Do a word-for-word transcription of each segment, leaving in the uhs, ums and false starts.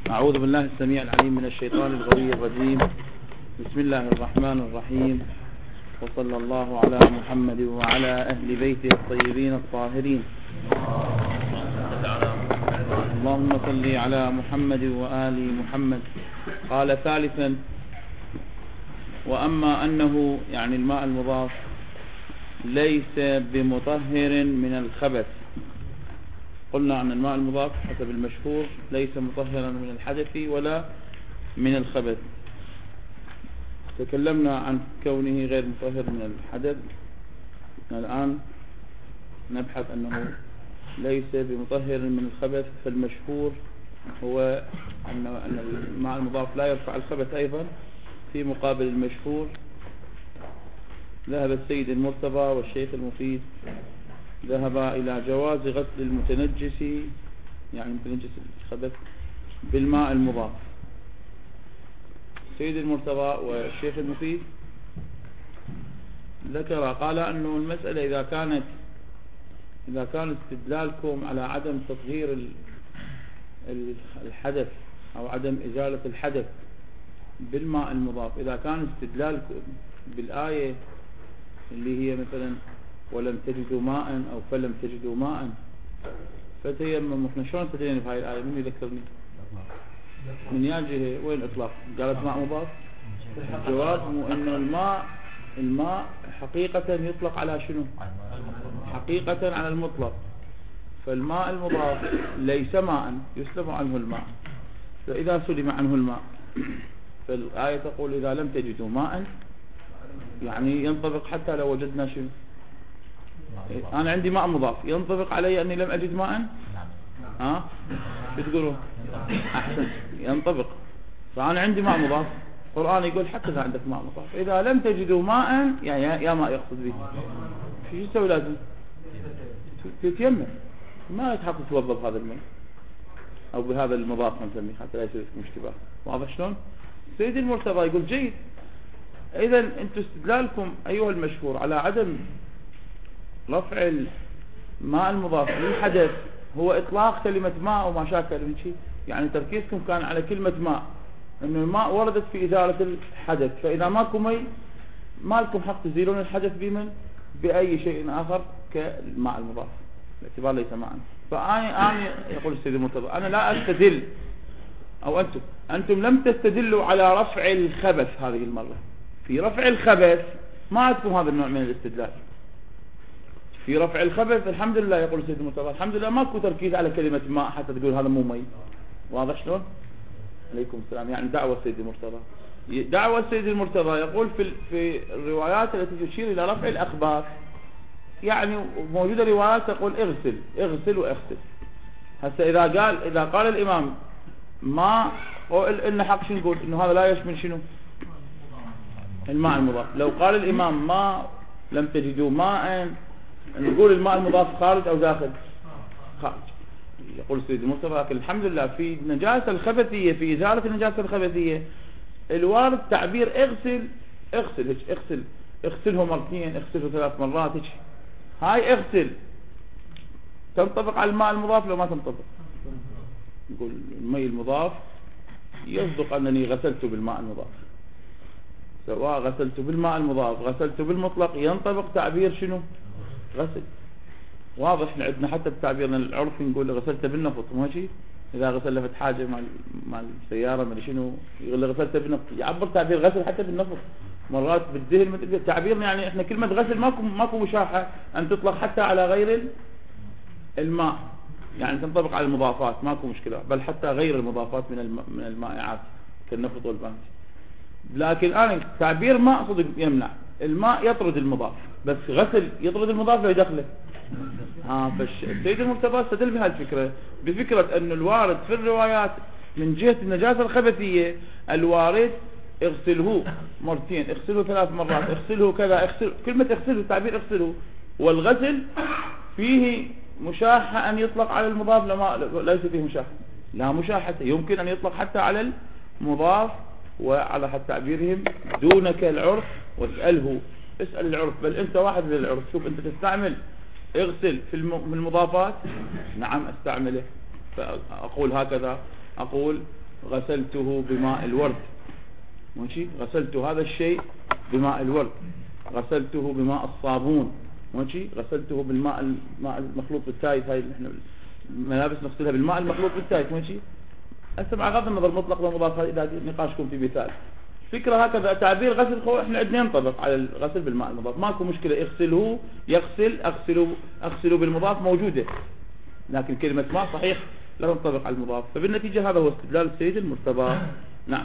أعوذ بالله السميع العليم من الشيطان الغوي الرجيم. بسم الله الرحمن الرحيم، وصلى الله على محمد وعلى أهل بيته الطيبين الطاهرين. اللهم صل على محمد وآل محمد. قال ثالثا: وأما أنه يعني الماء المضاف ليس بمطهر من الخبث. قلنا أن الماء المضاف حسب المشهور ليس مطهرا من الحدث ولا من الخبث. تكلمنا عن كونه غير مطهر من الحدث. الآن نبحث أنه ليس بمطهر من الخبث، فالمشهور هو أن الماء المضاف لا يرفع الخبث أيضا. في مقابل المشهور ذهب السيد المرتضى والشيخ المفيد ذهبا إلى جواز غسل المتنجس، يعني المتنجس الخبث، بالماء المضاف. السيد المرتضى والشيخ المفيد ذكر قال أنه المسألة إذا كانت إذا كان استدلالكم على عدم تطهير الحدث أو عدم إزالة الحدث بالماء المضاف، إذا كان استدلالكم بالآية اللي هي مثلا ولم تجدوا ماء أو فلم تجدوا ماء فتيمموا، احنا شلون استدلنا في هاي الآية؟ من يذكرني؟ من ياجه وين إطلاق؟ قالت ماء مضاف. الجواب مو أن الماء الماء حقيقة يطلق على شنو؟ حقيقة على المطلق. فالماء المضاف ليس ماء يسلم عنه الماء، فإذا سلم عنه الماء فالآية تقول إذا لم تجدوا ماء، يعني ينطبق حتى لو وجدنا شنو؟ أنا عندي ماء مضاف، ينطبق علي أني لم أجد ماء؟ ها؟ شو تقولوا؟ أحسن، ينطبق. فأنا عندي ماء مضاف، القرآن يقول حتى إذا عندك ماء مضاف إذا لم تجدوا ماء، يعني يا ماء يقصد به، شو يسوي؟ لازم تتيمم، ما يتحط توظف هذا الماء أو بهذا المضاف نسميه حتى لا يصير اشتباه. واضح شلون؟ سيد المرتضى يقول جيد، إذا أنتم استدلالكم أيها المشهور على عدم رفع الماء المضاف للحدث هو إطلاق كلمة ماء وما شاكل من شيء، يعني تركيزكم كان على كلمة ماء، أنه الماء وردت في إزالة الحدث، فإذا ماكم مي ما لكم حق تزيلون الحدث بمن بأي شيء آخر كالماء المضاف، باعتبار ليس ماء. فأنا أنا يقول السيد المرتضى أنا لا أستدل، أو أنتم أنتم لم تستدلوا على رفع الخبث هذه المرة. في رفع الخبث ما عندكم هذا النوع من الاستدلال. في رفع الخبث الحمد لله، يقول السيد المرتضى الحمد لله ماكو تركيز على كلمة ماء حتى تقول هذا مو مي. واضح شلون؟ عليكم السلام. يعني دعوة السيد المرتضى دعوة السيد المرتضى يقول في في الروايات التي تشير إلى رفع الأخباث، يعني موجودة روايات تقول اغسل اغسل واغسل. هسه إذا قال إذا قال الإمام ما إن حق شو نقول؟ إنه هذا لا يشمل شنو؟ الماء المضاف. لو قال الإمام ما لم تجدوا ماء، نقول الماء المضاف خارج أو داخل؟ خارج. يقول السيد المرتضى لكن الحمد لله في النجاسة الخبثية، في إزالة النجاسة الخبثية الوارد تعبير اغسل اغسل هيك اغسل اغسله مرتين، اغسله ثلاث مرات هيك. هاي اغسل تنطبق على الماء المضاف لو ما تنطبق؟ نقول الماء المضاف يصدق أنني غسلته بالماء المضاف، سواء غسلت بالماء المضاف غسلت بالمطلق ينطبق تعبير شنو؟ غسل. واضح. عندنا حتى بتعبيرنا العرفي نقول غسلت بالنفط، ماشي؟ إذا غسل لفت حاجة مع مع السيارة ما شنو يقول غسلت بالنفط، يعبر تعبير غسل حتى بالنفط. مرات بالذهن تعبيرنا، يعني احنا كلمة غسل ماكو ماكو مشاحة أن تطلق حتى على غير الماء، يعني تنطبق على المضافات ماكو مشكلة، بل حتى غير المضافات من من المائعات كالنفط والبنج. لكن أنا تعبير ماء صدق يمنع، الماء يطرد المضاف، بس غسل يطرد المضاف لا يدخله. ها فالسيد المرتضى استدل بهذه الفكرة، بفكرة أن الوارد في الروايات من جهة النجاسة الخبثية الوارد اغسله مرتين، اغسله ثلاث مرات، اغسله كذا، اغسل. كلمة اغسله تعبير اغسله، والغسل فيه مشاحة أن يطلق على المضاف، لما ليس فيه مشاحة، لا مشاحة، يمكن أن يطلق حتى على المضاف وعلى حد تعبيرهم دونك العرف واسأله، اسأل العرف، بل أنت واحد من العرف. شوف أنت تستعمل اغسل في المضافات، نعم استعمله، فأقول هكذا، أقول غسلته بماء الورد، ماشي، غسلت هذا الشيء بماء الورد، غسلته بماء الصابون، ماشي، غسلته بالماء الماء المخلوط بالتايت، هاي احنا الملابس نغسلها بالماء المخلوط بالتايت، ماشي. هسه مع غض النظر مطلق ومضاف الى نقاشكم في مثال. فكرة هكذا تعبير غسل خو احنا عندنا ينطبق على الغسل بالماء المضاف، ماكو مشكلة، اغسله يغسل، اغسله اغسله بالمضاف موجودة، لكن كلمة ماء صحيح لا تنطبق على المضاف. فبالنتيجة هذا هو استدلال السيد المرتضى. نعم.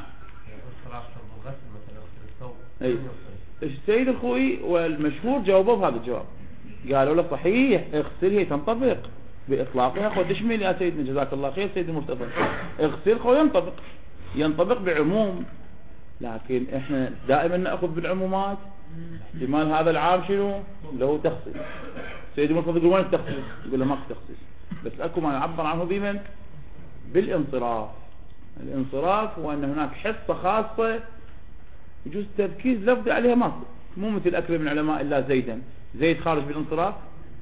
اي السيد الخوئي والمشهور جاوبوا بهذا الجواب، قالوا له صحيح اغسل هي تنطبق باطلاقها، خو تشمل يا سيدنا جزاك الله خير سيد المرتضى، اغسل خو ينطبق ينطبق بعموم، لكن احنا دائما ناخذ بالعمومات، احتمال هذا العام شنو له تخصيص. سيد المرتضى يقول وين التخصيص؟ يقول له ماكو تخصيص، بس اكو ما نعبر عنه بمن؟ بالانصراف. الانصراف هو ان هناك حصة خاصة يجوز تركيز لفظي عليها ماكو، مو مثل اكرم العلماء الا زيدا، زيد خارج بالانصراف،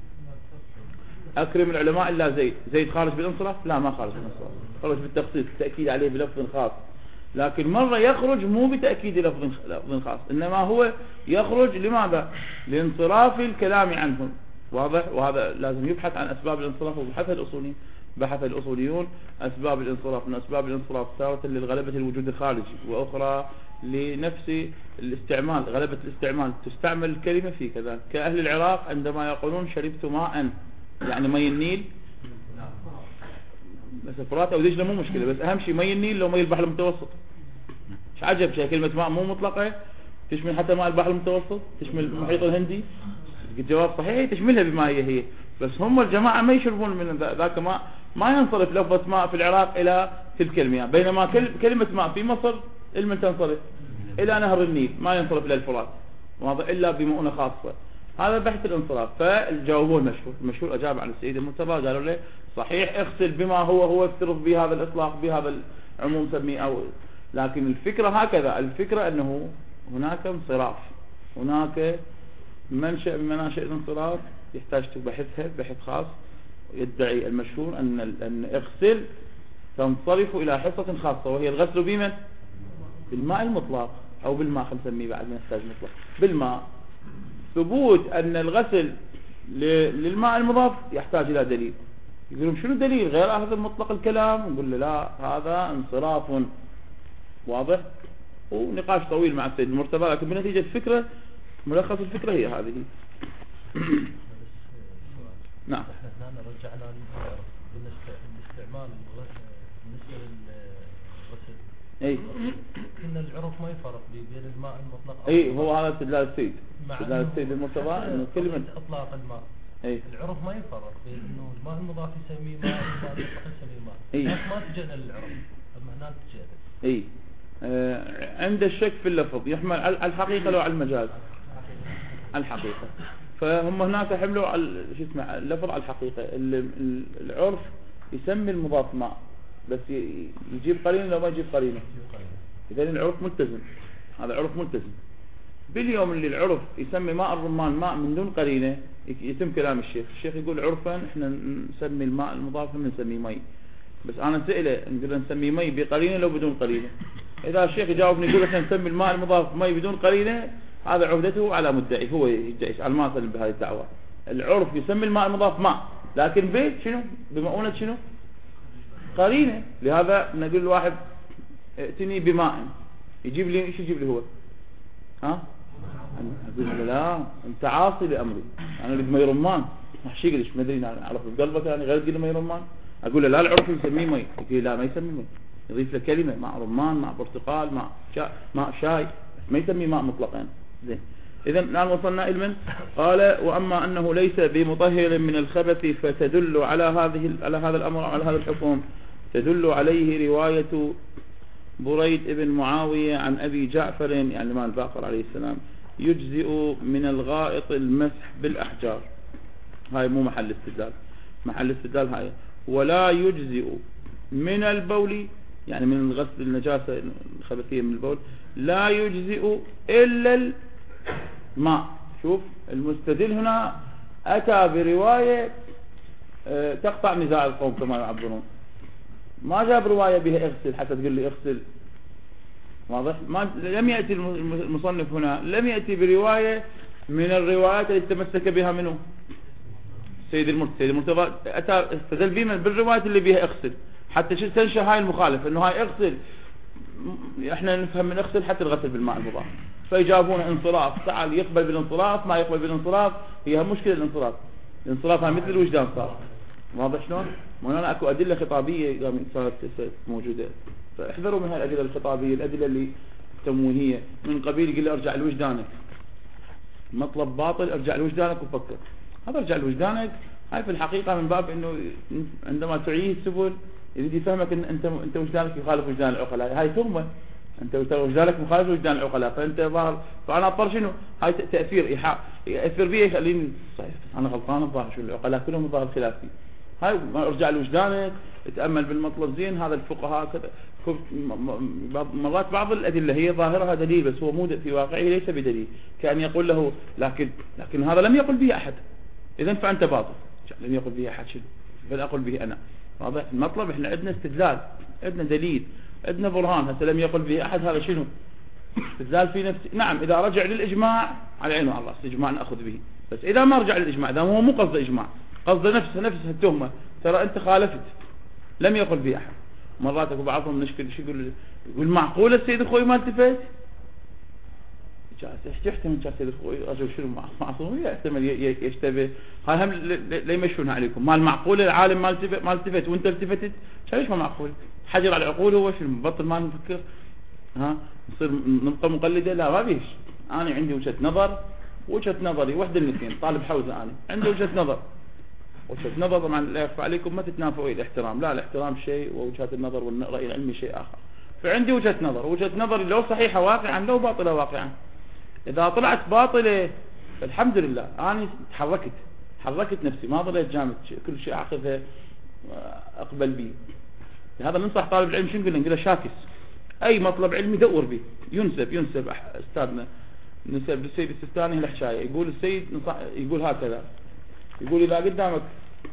اكرم العلماء الا زيد، زيد خارج بالانصراف، لا ما خارج بالانصراف، خرج بالتخصيص، التأكيد عليه بلفظ خاص. لكن مرة يخرج مو بتأكيد لفظ لفظ خاص، انما هو يخرج لماذا؟ لانصراف الكلام عنهم، واضح؟ وهذا لازم يبحث عن اسباب الانصراف، وبحث الاصوليين بحث الاصوليون اسباب الانصراف. من اسباب الانصراف تارة للغلبة الوجود الخارجي، واخرى لنفس الاستعمال، غلبة الاستعمال، تستعمل الكلمة في كذا، كأهل العراق عندما يقولون شربت ماء، يعني مي النيل، بس فرات او دجلة مو مشكلة، بس اهم شيء مي النيل لو مي البحر المتوسط. ايش عجب شيء كلمة ماء مو مطلقة، تشمل حتى ماء البحر المتوسط، تشمل المحيط الهندي. الجواب صحيح تشملها بما هي هي، بس هم الجماعة ما يشربون من ذاك ماء، ما ينصرف لفظة ماء في العراق الى تلك المياه، بينما كلمة ماء في مصر المن تنصرف الى نهر النيل، ما ينصرف الى الفرات، واضح، الا بمؤونة خاصة. هذا بحث الانصراف. فالجواب المشهور المشهور اجاب عن السيد المرتضى، قالوا له صحيح اغسل بما هو هو افترض بهذا الاطلاق بهذا العموم سميه، او لكن الفكرة هكذا، الفكرة انه هناك انصراف، هناك منشأ من مناشئ الانصراف يحتاج بحثها بحث خاص. يدعي المشهور ان ان اغسل تنصرف الى حصة خاصة، وهي الغسل بمن؟ بالماء المطلق، او بالماء خلينا نسميه بعد ما نحتاج مطلق بالماء. ثبوت ان الغسل للماء المضاف يحتاج الى دليل. يقولون شنو دليل غير هذا مطلق الكلام؟ نقول له لا، هذا انصراف، واضح. ونقاش طويل مع السيد المرتضى، لكن بنتيجة الفكرة ملخص الفكرة هي هذه. نعم. احنا هنا رجعنا للاستعمال بالنسبة للغسل. اي ان العرف ما يفرق بين الماء المطلق. اي هو هذا استدلال السيد، استدلال السيد المرتضى انه كلمة اطلاق الماء. اي العرف ما يفرق بين انه الماء المضاف يسميه ماء والماء المطلق يسميه ماء. اي ما تجينا للعرف، اما هنا تجينا. اي آه عند الشك في اللفظ يحمل على الحقيقة لو على المجاز، على الحقيقة. فهم هناك حملوا على شو اسمه اللفظ على الحقيقة. العرف يسمي المضاف ماء، بس يجيب قرينه لو ما يجيب قرينه، إذن العرف ملتزم، هذا عرف ملتزم. باليوم اللي العرف يسمي ماء الرمان ماء من دون قرينه، يتم كلام الشيخ. الشيخ يقول عرفا احنا نسمي الماء المضاف من نسميه مي، بس انا سئله نقول نسميه مي بقرينه لو بدون قرينه. اذا الشيخ يجاوبني يقول احنا نسمي الماء المضاف مي بدون قرينه، هذا عهدته على مدعي، هو يدعي على ما سلم بهذه الدعوة. العرف يسمي الماء المضاف ماء، لكن بيت شنو؟ بمؤونة شنو؟ قرينه. لهذا نقول الواحد ائتني بماء، يجيب لي ايش؟ يجيب لي هو ها؟ اقول له لا انت عاصي لامري، انا اريد مي رمان، ما شي قدش ما ادري انا اعرف بقلبك يعني غير تقول لي مي رمان. اقول له لا العرف يسميه مي، يقول لا ما يسميه مي، يضيف له كلمه ماء رمان ماء برتقال ماء شاي ماء شاي، ما يسميه ماء مطلقا. زين، اذا الان وصلنا الى من قال واما انه ليس بمطهر من الخبث فتدل على هذه على هذا الامر على هذا الحكم، تدل عليه روايه بريد ابن معاويه عن ابي جعفر يعني الامام الباقر عليه السلام، يجزئ من الغائط المسح بالاحجار. هاي مو محل استدلال، محل استدلال هاي ولا يجزئ من البول، يعني من الغسل النجاسه الخبثيه من البول، لا يجزئ الا الماء. شوف المستدل هنا اتى بروايه تقطع نزاع القوم كما يعبرون، ما جاب رواية بها اغسل حتى تقول لي اغسل، واضح؟ ما لم يأتي المصنف هنا لم يأتي برواية من الروايات التي تمسك بها منه سيد المرتضى. سيد المرتضى أتى استدل بها بالروايات اللي بها اغسل حتى شو تنشى هاي المخالف انه هاي اغسل، احنا نفهم من اغسل حتى الغسل بالماء المضاف، فيجابون انصراف، تعال يقبل بالانصراف ما يقبل بالانصراف، هي مشكلة الانصراف. الانصراف مثل الوجدان صار، واضح شلون؟ وهنا اكو ادله خطابيه صارت موجوده، فاحذروا من هالادله الخطابيه، الادله اللي تمويهيه من قبيل يقول لي ارجع لوجدانك، مطلب باطل، ارجع لوجدانك وفكر. هذا ارجع لوجدانك هاي في الحقيقه من باب انه عندما تعيه السبل يريد يفهمك ان انت انت وجدانك يخالف وجدان العقلاء، هاي ثمه انت وجدانك مخالف وجدان العقلاء، فانت ظاهر. فانا اضطر شنو هاي تاثير ايحاء ياثر بي يخليني صحيح انا غلطان، الظاهر شو العقلاء كلهم ظاهر خلافي. هاي ارجع لوجدانك، اتامل بالمطلب زين. هذا الفقهاء كذا مرات بعض الادله هي ظاهرها دليل بس هو مو في واقعه ليس بدليل، كان يقول له لكن لكن هذا لم يقل به احد، اذا فانت باطل. لم يقل به احد شنو بل اقول به انا، واضح؟ المطلب احنا عندنا استدلال، عندنا دليل، عندنا برهان. هسه لم يقل به احد هذا شنو استدلال في نفسه. نعم اذا رجع للاجماع على عينه وعلى الراس الاجماع ناخذ به، بس اذا ما رجع للاجماع اذا هو مو قصده اجماع قصده نفسه نفسه التهمه، ترى انت خالفت لم يقل به احد. مرات اكو بعضهم نشكل شو يقول يقول معقوله السيد الخوي ما التفت، يحتمل السيد الخوي رجل شنو معصوم يحتمل يشتبه. هاي هم لا يمشونها عليكم، ما المعقوله العالم ما التفت ما التفت وانت التفتت، ليش ما معقول؟ حجر على العقول هو شنو بطل ما نفكر، ها نصير نبقى مقلده؟ لا ما فيش. انا عندي وجهه نظر، وجهه نظري واحده من الاثنين، طالب حوزه انا عندي وجهه نظر، وجهه نظر طبعا لا يخفى عليكم ما تتنافوا الاحترام، لا الاحترام شيء ووجهات النظر والراي العلمي شيء اخر. فعندي وجهه نظر، وجهه نظري لو صحيحه واقعا لو باطله واقعا، اذا طلعت باطله الحمد لله انا تحركت حركت نفسي ما ظليت جامد كل شيء اخذها اقبل به. هذا ننصح طالب العلم شو نقول له؟ نقول له شاكس اي مطلب علمي دور به، ينسب ينسب استاذنا نسب للسيد السيستاني الحشايه، يقول السيد نصح يقول هكذا، يقول اذا قدامك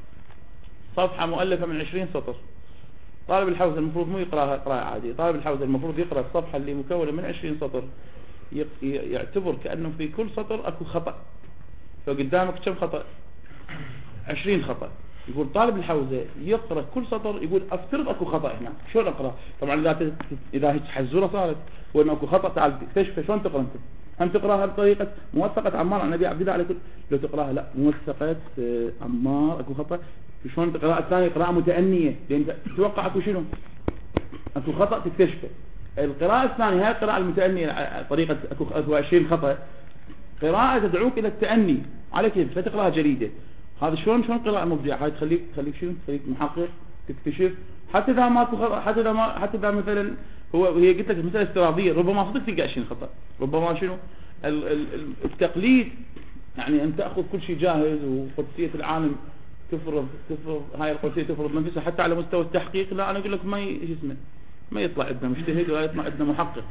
صفحه مؤلفه من عشرين سطر، طالب الحوزه المفروض مو يقراها قراءه عاديه، طالب الحوزه المفروض يقرا الصفحه اللي مكونه من عشرين سطر يعتبر كأنه في كل سطر اكو خطأ، فقدامك كم خطأ؟ عشرين خطأ. يقول طالب الحوزة يقرأ كل سطر يقول افترض اكو خطأ هنا، شلون اقرأ؟ طبعا اذا اذا حزورة صارت وانه اكو خطأ تعال اكتشف شلون تقرأ انت؟ هم تقراها بطريقة موثقة عمار عن النبي عبد الله على كل، لو تقراها لا موثقة عمار اكو خطأ، شلون تقراها الثانية قراءة متأنية لان تتوقع اكو شنو؟ اكو خطأ تكتشفه. القراءة الثانية هي القراءة المتأنية طريقة اكو عشرين خطأ، قراءة تدعوك الى التأني على كيف فتقراها جريدة. هذا شلون شلون قراءة مبدعة، هاي تخليك تخليك شنو؟ تخليك محقق تكتشف. حتى اذا ما حتى اذا ما حتى اذا مثلا هو هي قلت لك مسألة افتراضية ربما صدق تلقى عشرين خطأ، ربما شنو التقليد يعني ان تاخذ كل شيء جاهز وقدسية العالم تفرض تفرض هاي القدسية تفرض نفسها حتى على مستوى التحقيق. لا انا اقول لك ما ايش اسمه ما يطلع عندنا مجتهد ولا يطلع عندنا محقق.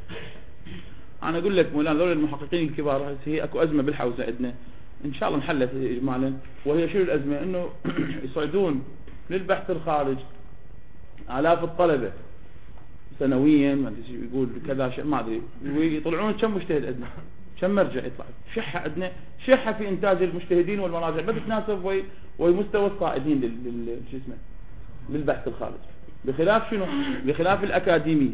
انا اقول لك مولانا ذول المحققين الكبار هي اكو ازمه بالحوزه عندنا ان شاء الله انحلت اجمالا، وهي شنو الازمه؟ انه يصعدون للبحث الخارج آلاف الطلبه سنويا، ما ادري يقول كذا شيء ما ادري، ويطلعون كم مجتهد عندنا؟ كم مرجع يطلع؟ شحه عندنا شحه في انتاج المجتهدين والمراجع ما تتناسب ويا ومستوى الصائدين لل شو اسمه للبحث الخارج، بخلاف شنو؟ بخلاف الاكاديميه.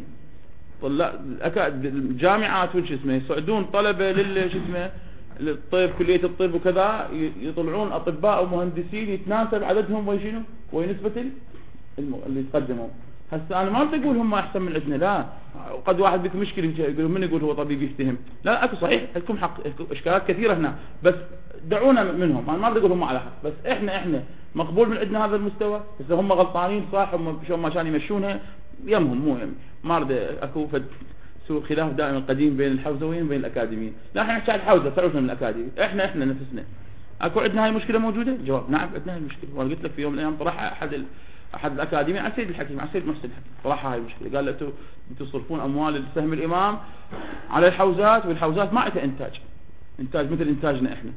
طلاب الجامعات وش اسمه يصعدون طلبه لل شو اسمه للطب كليه الطب وكذا، يطلعون اطباء ومهندسين يتناسب عددهم وشنو ونسبه اللي يتقدموا. هسه انا ما بدي اقول هم احسن من عندنا، لا قد واحد بك مشكله يقول من يقول هو طبيب يفتهم، لا اكو صحيح لكم حق اشكالات كثيره هنا، بس دعونا منهم. انا ما بدي اقول هم على حق، بس احنا احنا مقبول من عندنا هذا المستوى. اذا هم غلطانين صح هم شلون ما كانوا يمشونها يمهم مو يم ما اريد اكو فد سوء خلاف دائما قديم بين الحوزويين وبين الاكاديميين. لا احنا نحكي عن الحوزه تعرفنا من الاكاديمي، احنا احنا نفسنا اكو عندنا هاي المشكله موجوده؟ جواب نعم عندنا هاي المشكله، وانا قلت لك في يوم من الايام طرحها احد ال... احد الاكاديميين على سيد الحكيم على سيد محسن الحكيم، طرحها هاي المشكله، قال له انتم تصرفون اموال سهم الامام على الحوزات، والحوزات ما عندها انتاج انتاج مثل انتاجنا احنا،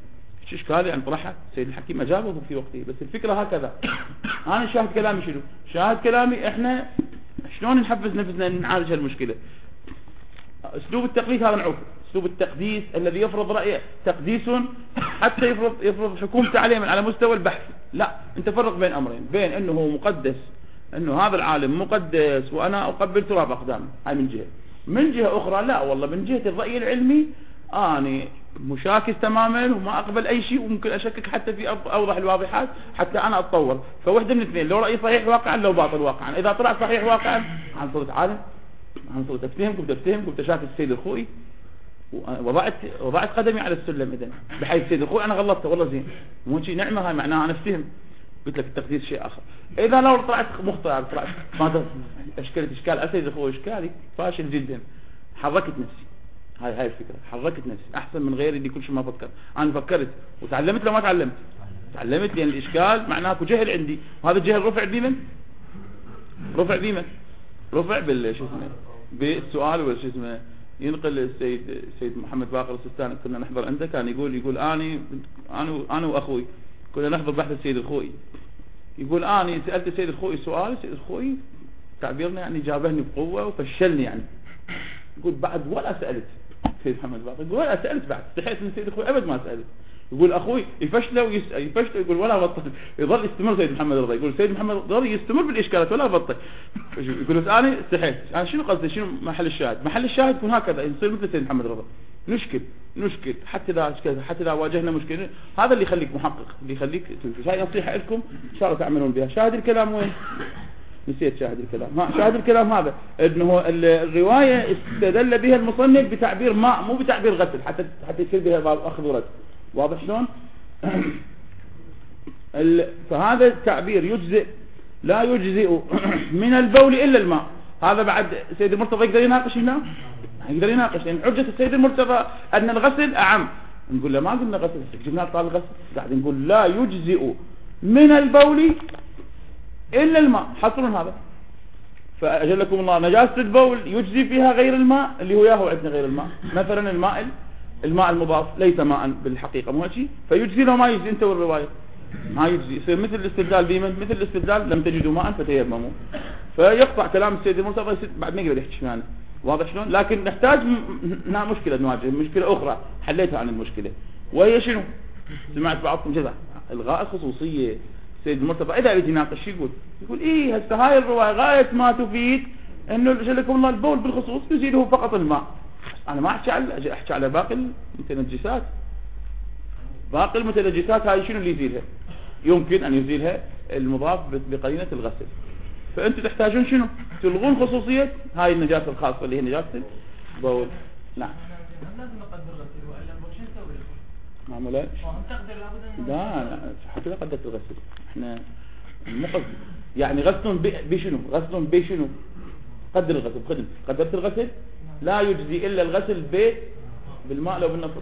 شو اشكال يعني طرحها سيد الحكيم اجابه في وقته. بس الفكره هكذا، انا شاهد كلامي شنو؟ شاهد كلامي احنا شلون نحفز نفسنا نعالج هالمشكله. اسلوب التقليد هذا نعوفه، اسلوب التقديس الذي يفرض رايه تقديس حتى يفرض يفرض حكومته عليه من على مستوى البحث. لا، انت فرق بين امرين، بين انه هو مقدس، انه هذا العالم مقدس وانا اقبل تراب اقدامه، هاي من جهه. من جهه اخرى لا والله، من جهه الراي العلمي اني مشاكس تماما وما اقبل اي شيء، وممكن اشكك حتى في اوضح الواضحات حتى انا اتطور. فوحده من اثنين، لو رايي صحيح واقعا لو باطل واقعا. اذا طلع صحيح واقعا عن صوت عالم، عن صوت افتهم كنت افتهم كنت شاكس السيد الخوئي، وضعت وضعت قدمي على السلم اذا بحيث السيد الخوئي انا غلطت والله زين، مو شيء نعمه هاي معناها انا افتهم. قلت لك التقديس شيء اخر. اذا لو طلعت مخطئ طلعت ما اشكلت اشكال السيد الخوئي اشكالي فاشل جدا، حركت نفسي. هاي هاي الفكرة، حركت نفسي أحسن من غيري اللي كل شيء ما فكر. أنا فكرت وتعلمت لو ما تعلمت تعلمت لأن الإشكال معناه أكو جهل عندي، وهذا الجهل رفع بمن؟ رفع بمن؟ رفع بال شو اسمه بالسؤال ولا شو اسمه. ينقل السيد السيد محمد باقر السيستاني كنا نحضر عنده، كان يقول يقول أني أنا أنا وأخوي كنا نحضر بحث السيد الخوئي، يقول أني سألت السيد الخوئي سؤال، السيد الخوئي تعبيرنا يعني جابهني بقوة وفشلني يعني. يقول بعد ولا سألت سيد محمد باقر، يقول ولا سألت بعد، استحيت من سيد اخوي ابد ما سألت. يقول اخوي يفشله ويسأل يفشله يقول ولا بطل، يظل يستمر سيد محمد رضا، يقول سيد محمد رضا يستمر بالاشكالات ولا بطل. يقول بس انا استحيت، انا شنو قصدي شنو محل الشاهد؟ محل الشاهد يكون هكذا يصير مثل سيد محمد رضا، نشكل نشكل حتى اذا حتى اذا واجهنا مشكله. هذا اللي يخليك محقق، اللي يخليك تنفذ. هاي نصيحه لكم ان شاء الله تعملون بها. شاهد الكلام وين؟ نسيت شاهد الكلام. ها شاهد الكلام هذا انه الروايه استدل بها المصنف بتعبير ماء مو بتعبير غسل، حتى حتى يصير بها اخذ ورد. واضح شلون؟ فهذا التعبير يجزئ لا يجزئ من البول الا الماء. هذا بعد سيد المرتضى يقدر يناقش هنا، يقدر يناقش لان حجه السيد المرتضى ان الغسل اعم. نقول له ما قلنا غسل، جبنا طال الغسل، قاعد نقول لا يجزئ من البول إلا الماء، حصرون هذا. فأجلكم الله نجاسة البول يجزي فيها غير الماء اللي هو ياهو عندنا غير الماء. مثلا الماء الماء المضاف ليس ماء بالحقيقة مو شيء، فيجزي لو ما يجزي انت والرواية ما يجزي، يصير مثل الاستدلال بيمن مثل الاستدلال لم تجدوا ماء فتيمموا. فيقطع كلام السيد المرتضى بعد ما يقدر يحكي معنا. واضح شلون؟ لكن نحتاج هنا مشكلة نواجه مشكلة أخرى حليتها عن المشكلة، وهي شنو؟ سمعت بعضكم جزع الغاء الخصوصية. سيد المرتضى إذا يجي يناقش شو يقول؟ يقول إيه هسه هاي الرواية غاية ما تفيد إنه جلكم الله البول بالخصوص يزيده فقط الماء. أنا ما أحكي على أحكي على باقي المتنجسات. باقي المتنجسات هاي شنو اللي يزيلها؟ يمكن أن يزيلها المضاف بقرينة الغسل. فأنتم تحتاجون شنو؟ تلغون خصوصية هاي النجاسة الخاصة اللي هي نجاسة البول. نعم. لازم نقدر غسل وإلا شو نسوي؟ معمولا؟ لا لا حتى لا قدرت الغسل. احنا المقصد يعني غسل بشنو؟ غسل بشنو؟ قدر الغسل بخدم. قدرت الغسل لا يجزي إلا الغسل ب بالماء لو بالنفط.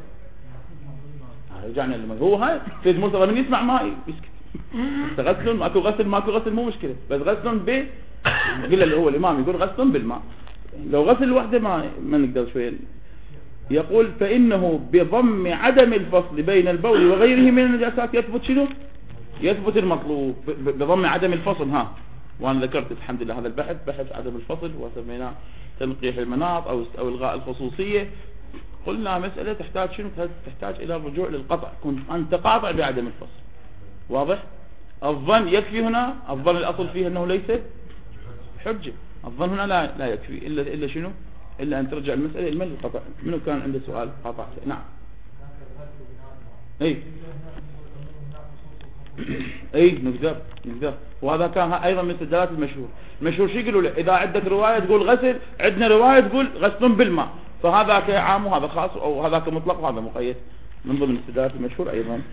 رجعنا للماء. هو هاي سيد مرتضى من يسمع ماء يسكت. غسل ماكو غسل ماكو غسل مو مشكلة، بس غسل ب قل اللي هو الإمام يقول غسل بالماء. لو غسل لوحده ما ما نقدر شوية. يقول فإنه بضم عدم الفصل بين البول وغيره من النجاسات يثبت شنو؟ يثبت المطلوب بضم عدم الفصل. ها وأنا ذكرت الحمد لله هذا البحث بحث عدم الفصل وسميناه تنقيح المناط أو أو إلغاء الخصوصية. قلنا مسألة تحتاج شنو؟ تحتاج إلى الرجوع للقطع، كنت أنت قاطع بعدم الفصل. واضح؟ الظن يكفي هنا، الظن الأصل فيه أنه ليس حجة. الظن هنا لا لا يكفي إلا إلا شنو؟ إلا أن ترجع المسألة إلى القطع. منو كان عنده سؤال قاطع؟ نعم. أي أي نقدر نقدر. وهذا كان أيضا من استدلالات المشهور. المشهور شو يقولوا له؟ إذا عندك رواية تقول غسل، عندنا رواية تقول غسل بالماء، فهذاك عام وهذا خاص أو هذاك مطلق وهذا مقيد. من ضمن استدلالات المشهور أيضا.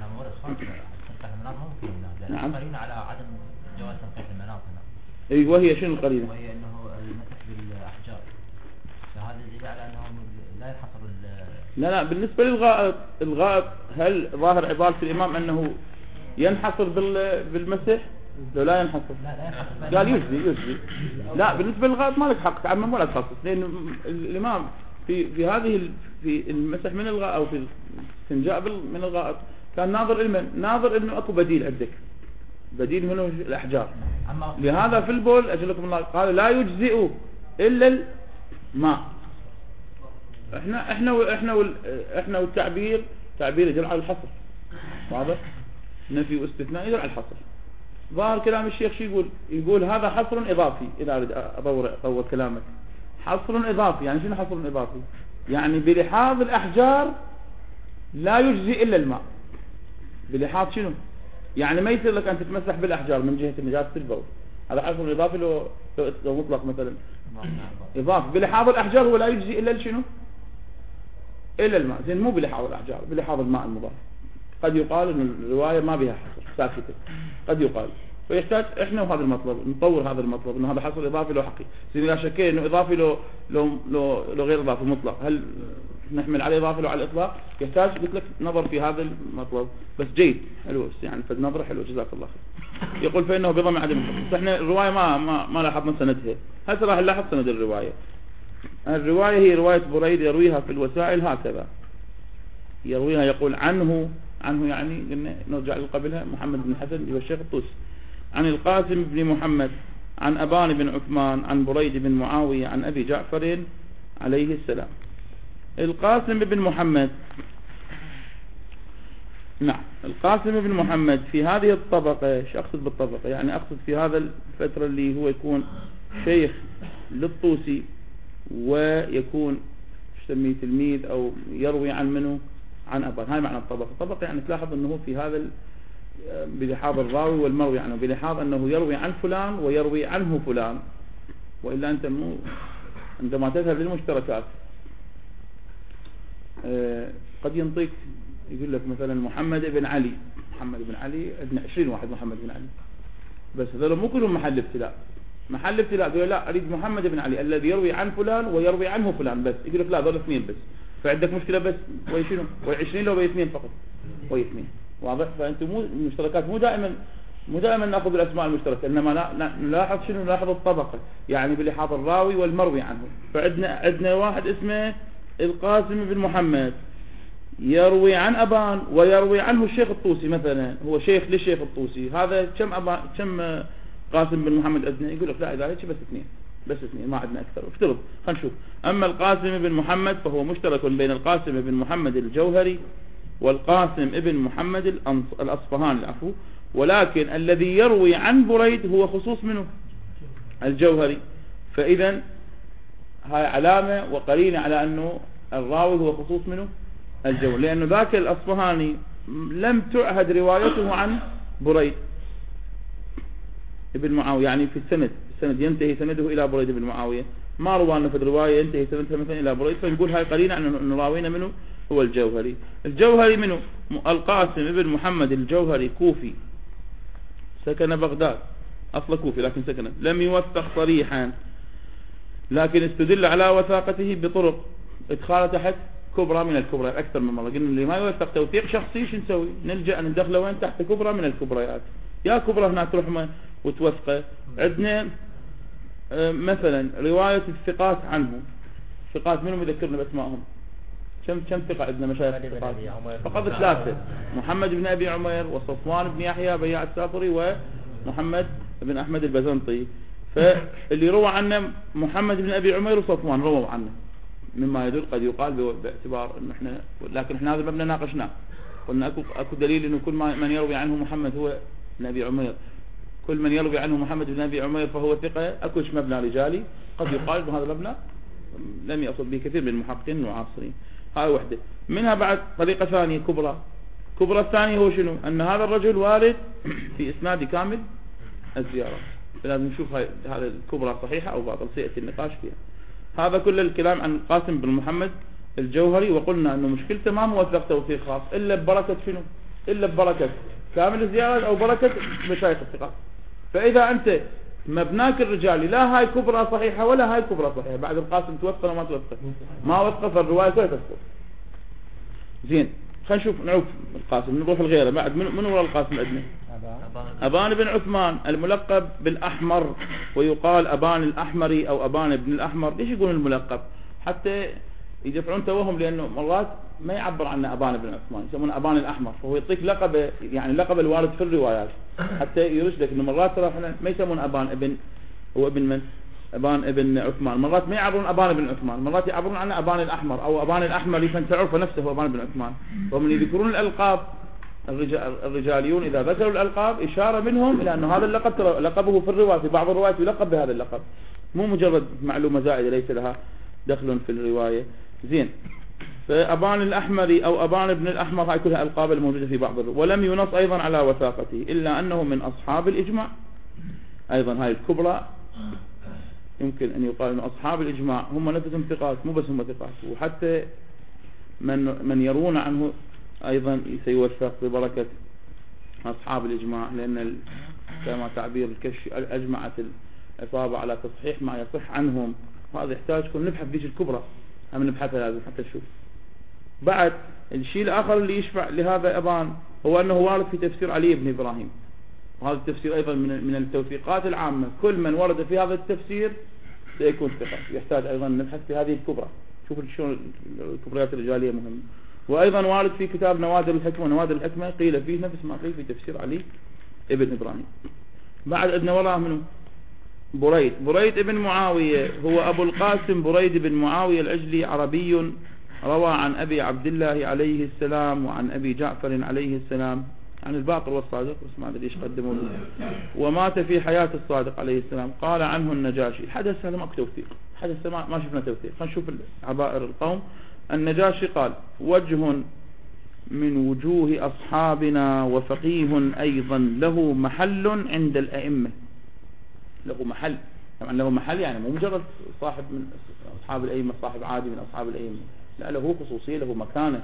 نعم. قرينة على عدم جواز تنقيح المناط هنا. أي وهي شنو القرينة؟ وهي أنه المسح بالأحجار. فهذا يدل على أنه لا يحصل. لا لا بالنسبة للغائط، الغائط هل ظاهر عبارة الإمام أنه ينحصر بالمسح؟ لو لا ينحصر لا لا ينحصر. قال يجزي يجزي. لا بالنسبة للغائط ما لك حق تعمم ولا تخصص، لأن الإمام في في هذه في المسح من الغائط أو في الاستنجاء من الغائط كان ناظر إلمن ناظر إنه أكو بديل عندك، بديل منه الأحجار. لهذا في البول أجلكم الله قال لا يجزئ إلا الماء. احنا احنا احنا وال احنا والتعبير تعبير يدل على الحصر، واضح؟ نفي واستثناء يدل على الحصر. ظاهر كلام الشيخ شو يقول؟ يقول هذا حصر إضافي. إذا أريد أطور أطور كلامك، حصر إضافي يعني شنو حصر إضافي؟ يعني بلحاظ الأحجار لا يجزي إلا الماء. بلحاظ شنو؟ يعني ما يصير لك أن تتمسح بالأحجار من جهة نجاسة البول، هذا حصر إضافي لو لو مطلق مثلا إضافي. بلحاظ الأحجار هو لا يجزي إلا شنو؟ إلا الماء. زين مو بلحاظ الأحجار، بلحاظ الماء المضاف. قد يقال إن الرواية ما بها حصر ساكتة، قد يقال، فيحتاج إحنا وهذا المطلب نطور هذا المطلب إنه هذا حصر إضافي لو حقيقي. زين إذا شكينا إنه إضافي لو لو لو, لو غير إضافي مطلق، هل نحمل عليه إضافي لو على الإطلاق؟ يحتاج قلت لك نظر في هذا المطلب. بس جيد حلو يعني فالنظرة حلو جزاك الله خير. يقول فإنه بضم عدم الحكم. فإحنا الرواية ما ما ما لاحظنا سندها. هسه راح نلاحظ سند الرواية. الرواية هي رواية بريد يرويها في الوسائل هكذا، يرويها يقول عنه عنه يعني قلنا نرجع لقبلها محمد بن حسن هو الشيخ الطوسي، عن القاسم بن محمد عن أبان بن عثمان عن بريد بن معاوية عن أبي جعفر عليه السلام. القاسم بن محمد، نعم القاسم بن محمد في هذه الطبقة، ايش أقصد بالطبقة؟ يعني أقصد في هذا الفترة اللي هو يكون شيخ للطوسي ويكون يسميه تلميذ أو يروي عن منه عن أبان. هاي معنى الطبقة. الطبقة يعني تلاحظ أنه في هذا بلحاظ الراوي والمروي عنه، بلحاظ أنه يروي عن فلان ويروي عنه فلان، وإلا أنت مو عندما تذهب للمشتركات أه قد ينطيك يقول لك مثلا محمد بن علي، محمد بن علي عندنا عشرين واحد محمد بن علي، بس هذول مو كلهم محل ابتلاء. محل ابتلاء يقول لا أريد محمد بن علي الذي يروي عن فلان ويروي عنه فلان بس، يقول لك لا هذول اثنين بس، فعندك مشكلة بس وي شنو وي عشرين لو باثنين فقط وي اثنين، واضح؟ فأنتم مو المشتركات مو دائما مو دائما نأخذ الأسماء المشتركة، إنما لا نلاحظ شنو نلاحظ الطبقة يعني بلحاظ الراوي والمروي عنه. فعندنا عندنا واحد اسمه القاسم بن محمد يروي عن أبان ويروي عنه الشيخ الطوسي مثلا، هو شيخ للشيخ الطوسي، هذا كم أبان كم قاسم بن محمد عندنا؟ يقول لك لا إذا هيك بس اثنين بس اثنين ما عندنا أكثر. افترض خلينا نشوف. أما القاسم بن محمد فهو مشترك بين القاسم بن محمد الجوهري والقاسم ابن محمد الأصفهاني العفو، ولكن الذي يروي عن بريد هو خصوص منه الجوهري. فإذا هاي علامة وقرينة على أنه الراوي هو خصوص منه الجوهري، لأنه ذاك الأصفهاني لم تعهد روايته عن بريد ابن معاوية، يعني في السند السند ينتهي سنده إلى بريد بن معاوية، ما روى أنه في الرواية ينتهي سندها مثلا إلى بريد، فنقول هاي قرينة أنه راوينا منه هو الجوهري. الجوهري منه القاسم ابن محمد الجوهري كوفي، سكن بغداد، أصل كوفي لكن سكن، لم يوثق صريحا لكن استدل على وثاقته بطرق ادخال تحت كبرى من الكبرى أكثر من مرة. قلنا اللي ما يوثق توثيق شخصي شو نسوي؟ نلجأ أن ندخله وين؟ تحت كبرى من الكبريات. يا كبرى هناك تروح وتوثقه. عندنا مثلا رواية الثقات عنه، ثقات منهم يذكرنا باسمائهم؟ كم كم ثقة عندنا مشايخ الثقات؟ فقط ثلاثة، محمد بن أبي عمير وصفوان بن يحيى بياع السافري ومحمد بن أحمد البزنطي. فاللي روى عنه محمد بن أبي عمير وصفوان رووا عنه، مما يدل قد يقال باعتبار انه احنا، لكن احنا هذا المبنى ناقشناه، قلنا اكو اكو دليل انه كل من يروي عنه محمد هو بن ابي عمير، كل من يروي عنه محمد بن ابي عمير فهو ثقه، اكوش مبنى رجالي. قد يقال انه هذا المبنى لم يقصد به كثير من المحققين المعاصرين. هاي وحده منها. بعد طريقه ثانيه كبرى، كبرى الثانيه هو شنو؟ ان هذا الرجل وارد في اسناد كامل الزياره، فلازم نشوف هاي هذا الكبرى صحيحه او باطل، سياتي النقاش فيها. هذا كل الكلام عن قاسم بن محمد الجوهري، وقلنا انه مشكلته ما موثق توثيق خاص الا ببركه شنو؟ الا ببركه كامل الزيارات او بركه مشايخ الثقات. فاذا انت مبناك الرجالي لا هاي كبرى صحيحه ولا هاي كبرى صحيحه، بعد القاسم توثق ولا ما توثق؟ ما وثق، فالروايه كلها تسقط. زين خلينا نشوف نعوف القاسم، نروح لغيره. بعد من من وراء القاسم عندنا أبان بن عثمان الملقب بالأحمر، ويقال أبان الأحمري أو أبان بن الأحمر. ليش يقولون الملقب؟ حتى يدفعون توهم، لأنه مرات ما يعبر عنه أبان بن عثمان، يسمونه أبان الأحمر، فهو يعطيك لقب يعني لقب الوارد في الروايات حتى يرشدك إنه مرات ترى ما يسمون أبان ابن هو ابن من؟ أبان ابن عثمان، مرات ما يعبرون أبان بن عثمان، مرات يعبرون عنه أبان الأحمر أو أبان الأحمر فأنت تعرف نفسه هو أبان بن عثمان. ومن يذكرون الألقاب الرجال الرجاليون إذا ذكروا الألقاب إشارة منهم إلى أنه هذا اللقب ترى لقبه في الرواية، في بعض الروايات يلقب بهذا اللقب، مو مجرد معلومة زائدة ليس لها دخل في الرواية. زين، فأبان الأحمري أو أبان بن الأحمر هاي كلها ألقاب الموجودة في بعض الروايات. ولم ينص أيضا على وثاقته إلا أنه من أصحاب الإجماع، أيضا هاي الكبرى يمكن أن يقال أن أصحاب الإجماع هم نفسهم ثقات، مو بس هم ثقات، وحتى من من يرون عنه أيضا سيوثق ببركة أصحاب الإجماع، لأن كما تعبير الكشف أجمعت الإصابة على تصحيح ما يصح عنهم، وهذا يحتاج كن نبحث فيه الكبرى، هم نبحثها لازم حتى نشوف. بعد الشيء الآخر اللي يشفع لهذا أبان هو أنه وارد في تفسير علي بن إبراهيم، وهذا التفسير أيضا من من التوثيقات العامة، كل من ورد في هذا التفسير سيكون ثقة، يحتاج أيضا نبحث في هذه الكبرى، شوف شلون الكبريات الرجالية مهمة. وأيضا وارد في كتاب نوادر الحكمة، ونوادر الحكمة قيل فيه نفس ما قيل في تفسير علي ابن إبراهيم. بعد ابن وراه منه بريد، بريد ابن معاوية هو أبو القاسم بريد بن معاوية العجلي، عربي، روى عن أبي عبد الله عليه السلام وعن أبي جعفر عليه السلام عن الباقر والصادق، بس ما أدري إيش قدموا له، ومات في حياة الصادق عليه السلام. قال عنه النجاشي، حدث هذا ماكو توثيق، حدث ما, ما شفنا توثيق، خلينا نشوف عبائر القوم. النجاشي قال: وجه من وجوه أصحابنا وفقيه أيضا له محل عند الأئمة. له محل، طبعا له محل يعني مو مجرد صاحب من أصحاب الأئمة، صاحب عادي من أصحاب الأئمة، لا له خصوصية، له مكانة.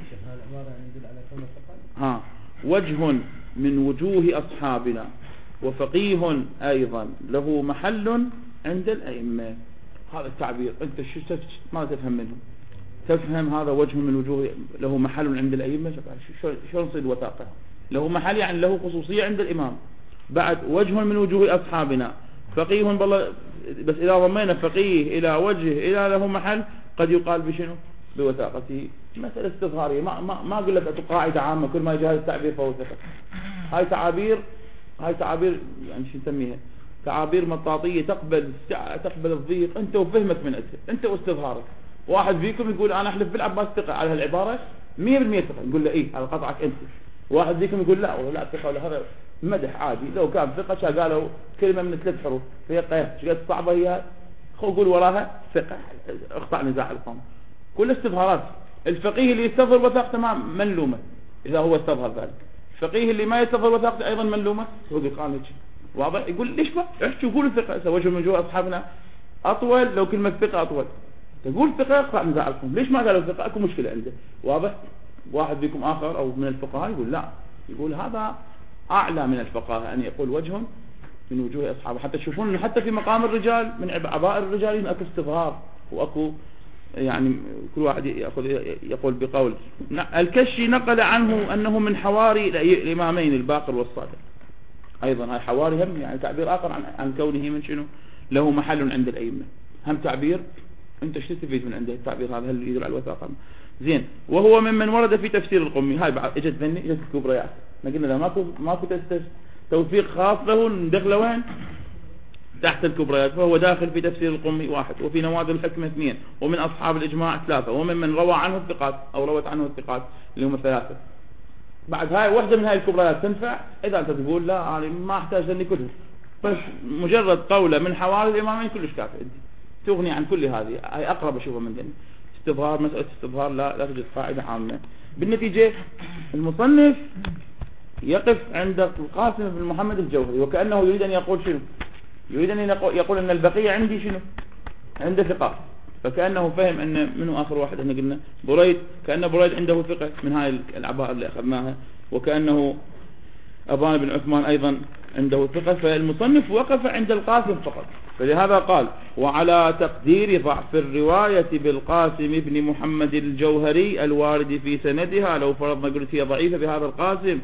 ها وجه من وجوه أصحابنا وفقيه أيضا له محل عند الأئمة، هذا التعبير أنت شو ما تفهم منه؟ تفهم هذا وجه من وجوه له محل عند الأئمة، شو نصيد وثاقه؟ له محل يعني له خصوصية عند الإمام. بعد وجه من وجوه أصحابنا فقيه بالله، بس إذا ضمينا فقيه إلى وجه إلى له محل قد يقال بشنو؟ بوثاقته. مسألة استظهارية، ما ما ما أقول لك قاعدة عامة كل ما يجي هذا التعبير فهو ثقة. هاي تعابير هاي تعابير يعني شو نسميها؟ تعابير مطاطية تقبل تقبل الضيق أنت وفهمك من أنت أنت واستظهارك. واحد فيكم يقول أنا أحلف بالعباس ثقة على هالعبارة مية بالمية ثقة، نقول له إيه هذا قطعك أنت. واحد فيكم يقول لا والله لا ثقة ولا هذا مدح عادي، لو كان ثقة شا قالوا كلمة من ثلاث حروف فهي قياس شقد صعبة هي، خو قول وراها ثقة، اقطع نزاع القوم. كل استظهارات. الفقيه اللي يستظهر وثاقته ملومة إذا هو استظهر ذلك، الفقيه اللي ما يستظهر وثاقته أيضا ملومة. هو قال واضح، يقول ليش ما احكي وقولوا ثقة، وجه من وجوه أصحابنا أطول، لو كلمة ثقة أطول تقول ثقة اقطع نزاع القوم، ليش ما قالوا ثقة؟ أكو مشكلة عنده. واضح. واحد فيكم آخر أو من الفقهاء يقول لا، يقول هذا أعلى من الفقهاء أن يقول وجه من وجوه أصحابه، حتى تشوفون أنه حتى في مقام الرجال من عبائر الرجال أكو استظهار وأكو يعني كل واحد يأخذ يقول بقول. الكشي نقل عنه أنه من حواري الإمامين الباقر والصادق، أيضا هاي حواري هم يعني تعبير آخر عن, عن كونه من شنو له محل عند الأئمة، هم تعبير أنت ايش تستفيد من عنده التعبير هذا؟ هل يدل على الوثاقة؟ زين. وهو ممن ورد في تفسير القمي، هاي بعد اجت مني اجت الكبريات، ما قلنا له ماكو ماكو توثيق خاص له ندخله وين؟ تحت الكبريات. فهو داخل في تفسير القمي واحد، وفي نوادر الحكمة اثنين، ومن أصحاب الإجماع ثلاثة، وممن روى عنه الثقات أو روت عنه الثقات اللي هم ثلاثة. بعد هاي واحدة من هاي الكبريات تنفع إذا أنت تقول لا أنا ما أحتاج لأني كتب، بس مجرد قولة من حوالي الإمامين كلش كافي تغني عن كل هذه. هاي أقرب أشوفها من ذلك. استظهار، مسألة استظهار لا لا توجد قاعدة عامة. بالنتيجة المصنف يقف عند القاسم بن محمد الجوهري وكأنه يريد أن يقول شنو؟ يريد أن يقول أن البقية عندي شنو؟ عنده ثقة، فكأنه فهم أن منه آخر واحد احنا قلنا بريد، كأن بريد عنده ثقة من هاي العبارة اللي أخذناها، وكأنه أبان بن عثمان أيضا عنده ثقة. فالمصنف وقف عند القاسم فقط، فلهذا قال: وعلى تقدير ضعف الرواية بالقاسم بن محمد الجوهري الوارد في سندها، لو فرضنا قلت هي ضعيفة بهذا القاسم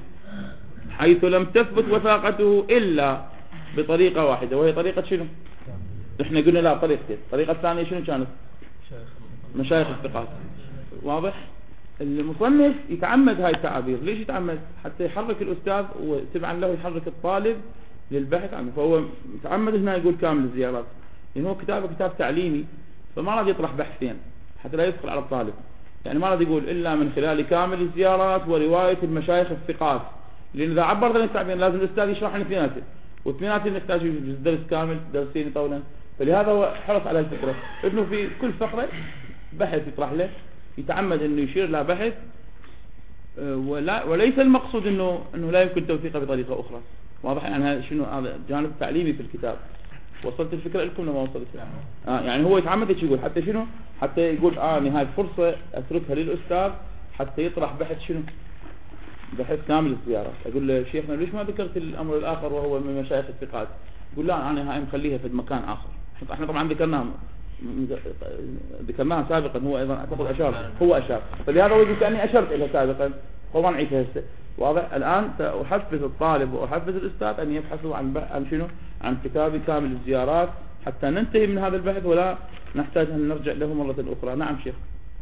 حيث لم تثبت وثاقته إلا بطريقة واحدة، وهي طريقة شنو؟ احنا قلنا لا طريقتين، الطريقة الثانية شنو كانت؟ مشايخ الثقات. واضح؟ المصنف يتعمد هاي التعابير. ليش يتعمد؟ حتى يحرك الأستاذ وتبعا له يحرك الطالب للبحث عنه. فهو متعمد هنا يقول كامل الزيارات، لأن هو كتابه كتاب تعليمي، فما راح يطرح بحثين حتى لا يدخل على الطالب. يعني ما راح يقول إلا من خلال كامل الزيارات ورواية المشايخ الثقات، لأن إذا عبر ذلك التعبير لازم الأستاذ يشرح عن اثنيناته، واثنيناته يحتاج درس كامل، درسين يطولا. فلهذا هو حرص على الفكرة إنه في كل فقرة بحث يطرح له، يتعمد إنه يشير إلى بحث، ولا وليس المقصود إنه إنه لا يمكن توثيقه بطريقة أخرى. واضح؟ يعني هذا شنو هذا جانب تعليمي في الكتاب. وصلت الفكرة لكم لما وصلت؟ آه يعني هو يتعمد ايش يقول؟ حتى شنو؟ حتى يقول آه هاي فرصة أتركها للأستاذ حتى يطرح بحث شنو؟ بحث كامل الزيارات. أقول له شيخنا ليش ما ذكرت الأمر الآخر وهو من مشايخ الثقات؟ يقول لا أنا هاي مخليها في مكان آخر. احنا طبعا ذكرناها ذكرناها سابقا، هو أيضا أعتقد أشار، هو أشار، فلهذا هو يقول كأني أشرت إلى سابقا، هو ما نعيدها هسه. واضح؟ الآن سأحفز الطالب وأحفز الأستاذ أن يبحثوا عن عن شنو؟ عن كتاب كامل الزيارات حتى ننتهي من هذا البحث ولا نحتاج أن نرجع له مرة أخرى. نعم شيخ.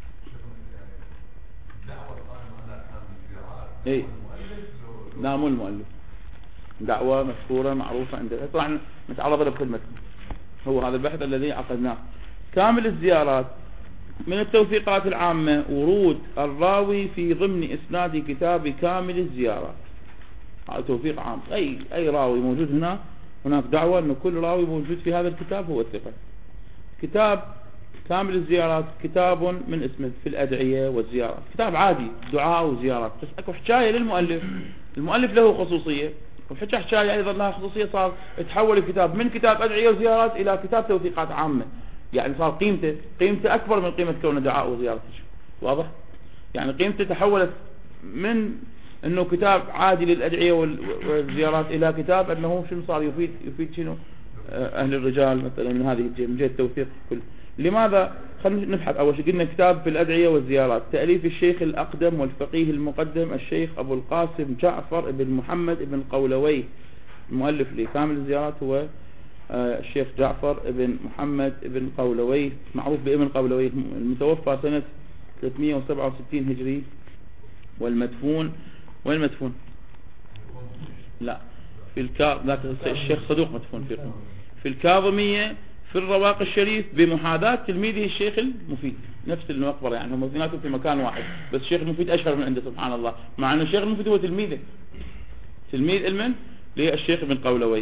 إيه؟ لا مو المؤلف، دعوة مشهورة معروفة عندنا، طبعا نتعرض له بكل متن. هو هذا البحث الذي عقدناه. كامل الزيارات من التوثيقات العامة ورود الراوي في ضمن إسناد كتاب كامل الزيارات. هذا توثيق عام، أي أي راوي موجود هنا، هناك دعوة أن كل راوي موجود في هذا الكتاب هو الثقة. كتاب كامل الزيارات كتاب من اسمه في الأدعية والزيارات، كتاب عادي دعاء وزيارات، بس أكو حكاية للمؤلف. المؤلف له خصوصية، وحكى حكاية أيضا لها خصوصية، صار تحول الكتاب من كتاب أدعية وزيارات إلى كتاب توثيقات عامة. يعني صار قيمته قيمته أكبر من قيمة كونه دعاء وزيارات. واضح؟ يعني قيمته تحولت من أنه كتاب عادي للأدعية والزيارات إلى كتاب أنه شنو صار يفيد يفيد شنو أهل الرجال مثلا من هذه الجهة، من جهة التوثيق كل. لماذا؟ خلينا نبحث. أول شيء قلنا كتاب في الأدعية والزيارات، تأليف الشيخ الأقدم والفقيه المقدم الشيخ أبو القاسم جعفر بن محمد بن قولوي. المؤلف لكامل الزيارات هو الشيخ جعفر بن محمد بن قولوي، معروف بابن قولوي، المتوفى سنة ثلاثمئة وسبعة وستين هجري، والمدفون وين مدفون؟ لا في الكا ذاك الشيخ صدوق مدفون في في الكاظمية في الرواق الشريف بمحاذاة تلميذه الشيخ المفيد، نفس المقبرة. يعني هم اثنيناتهم في مكان واحد، بس الشيخ المفيد أشهر من عنده سبحان الله، مع أن الشيخ المفيد هو تلميذه، تلميذ المن للشيخ ابن قولوي.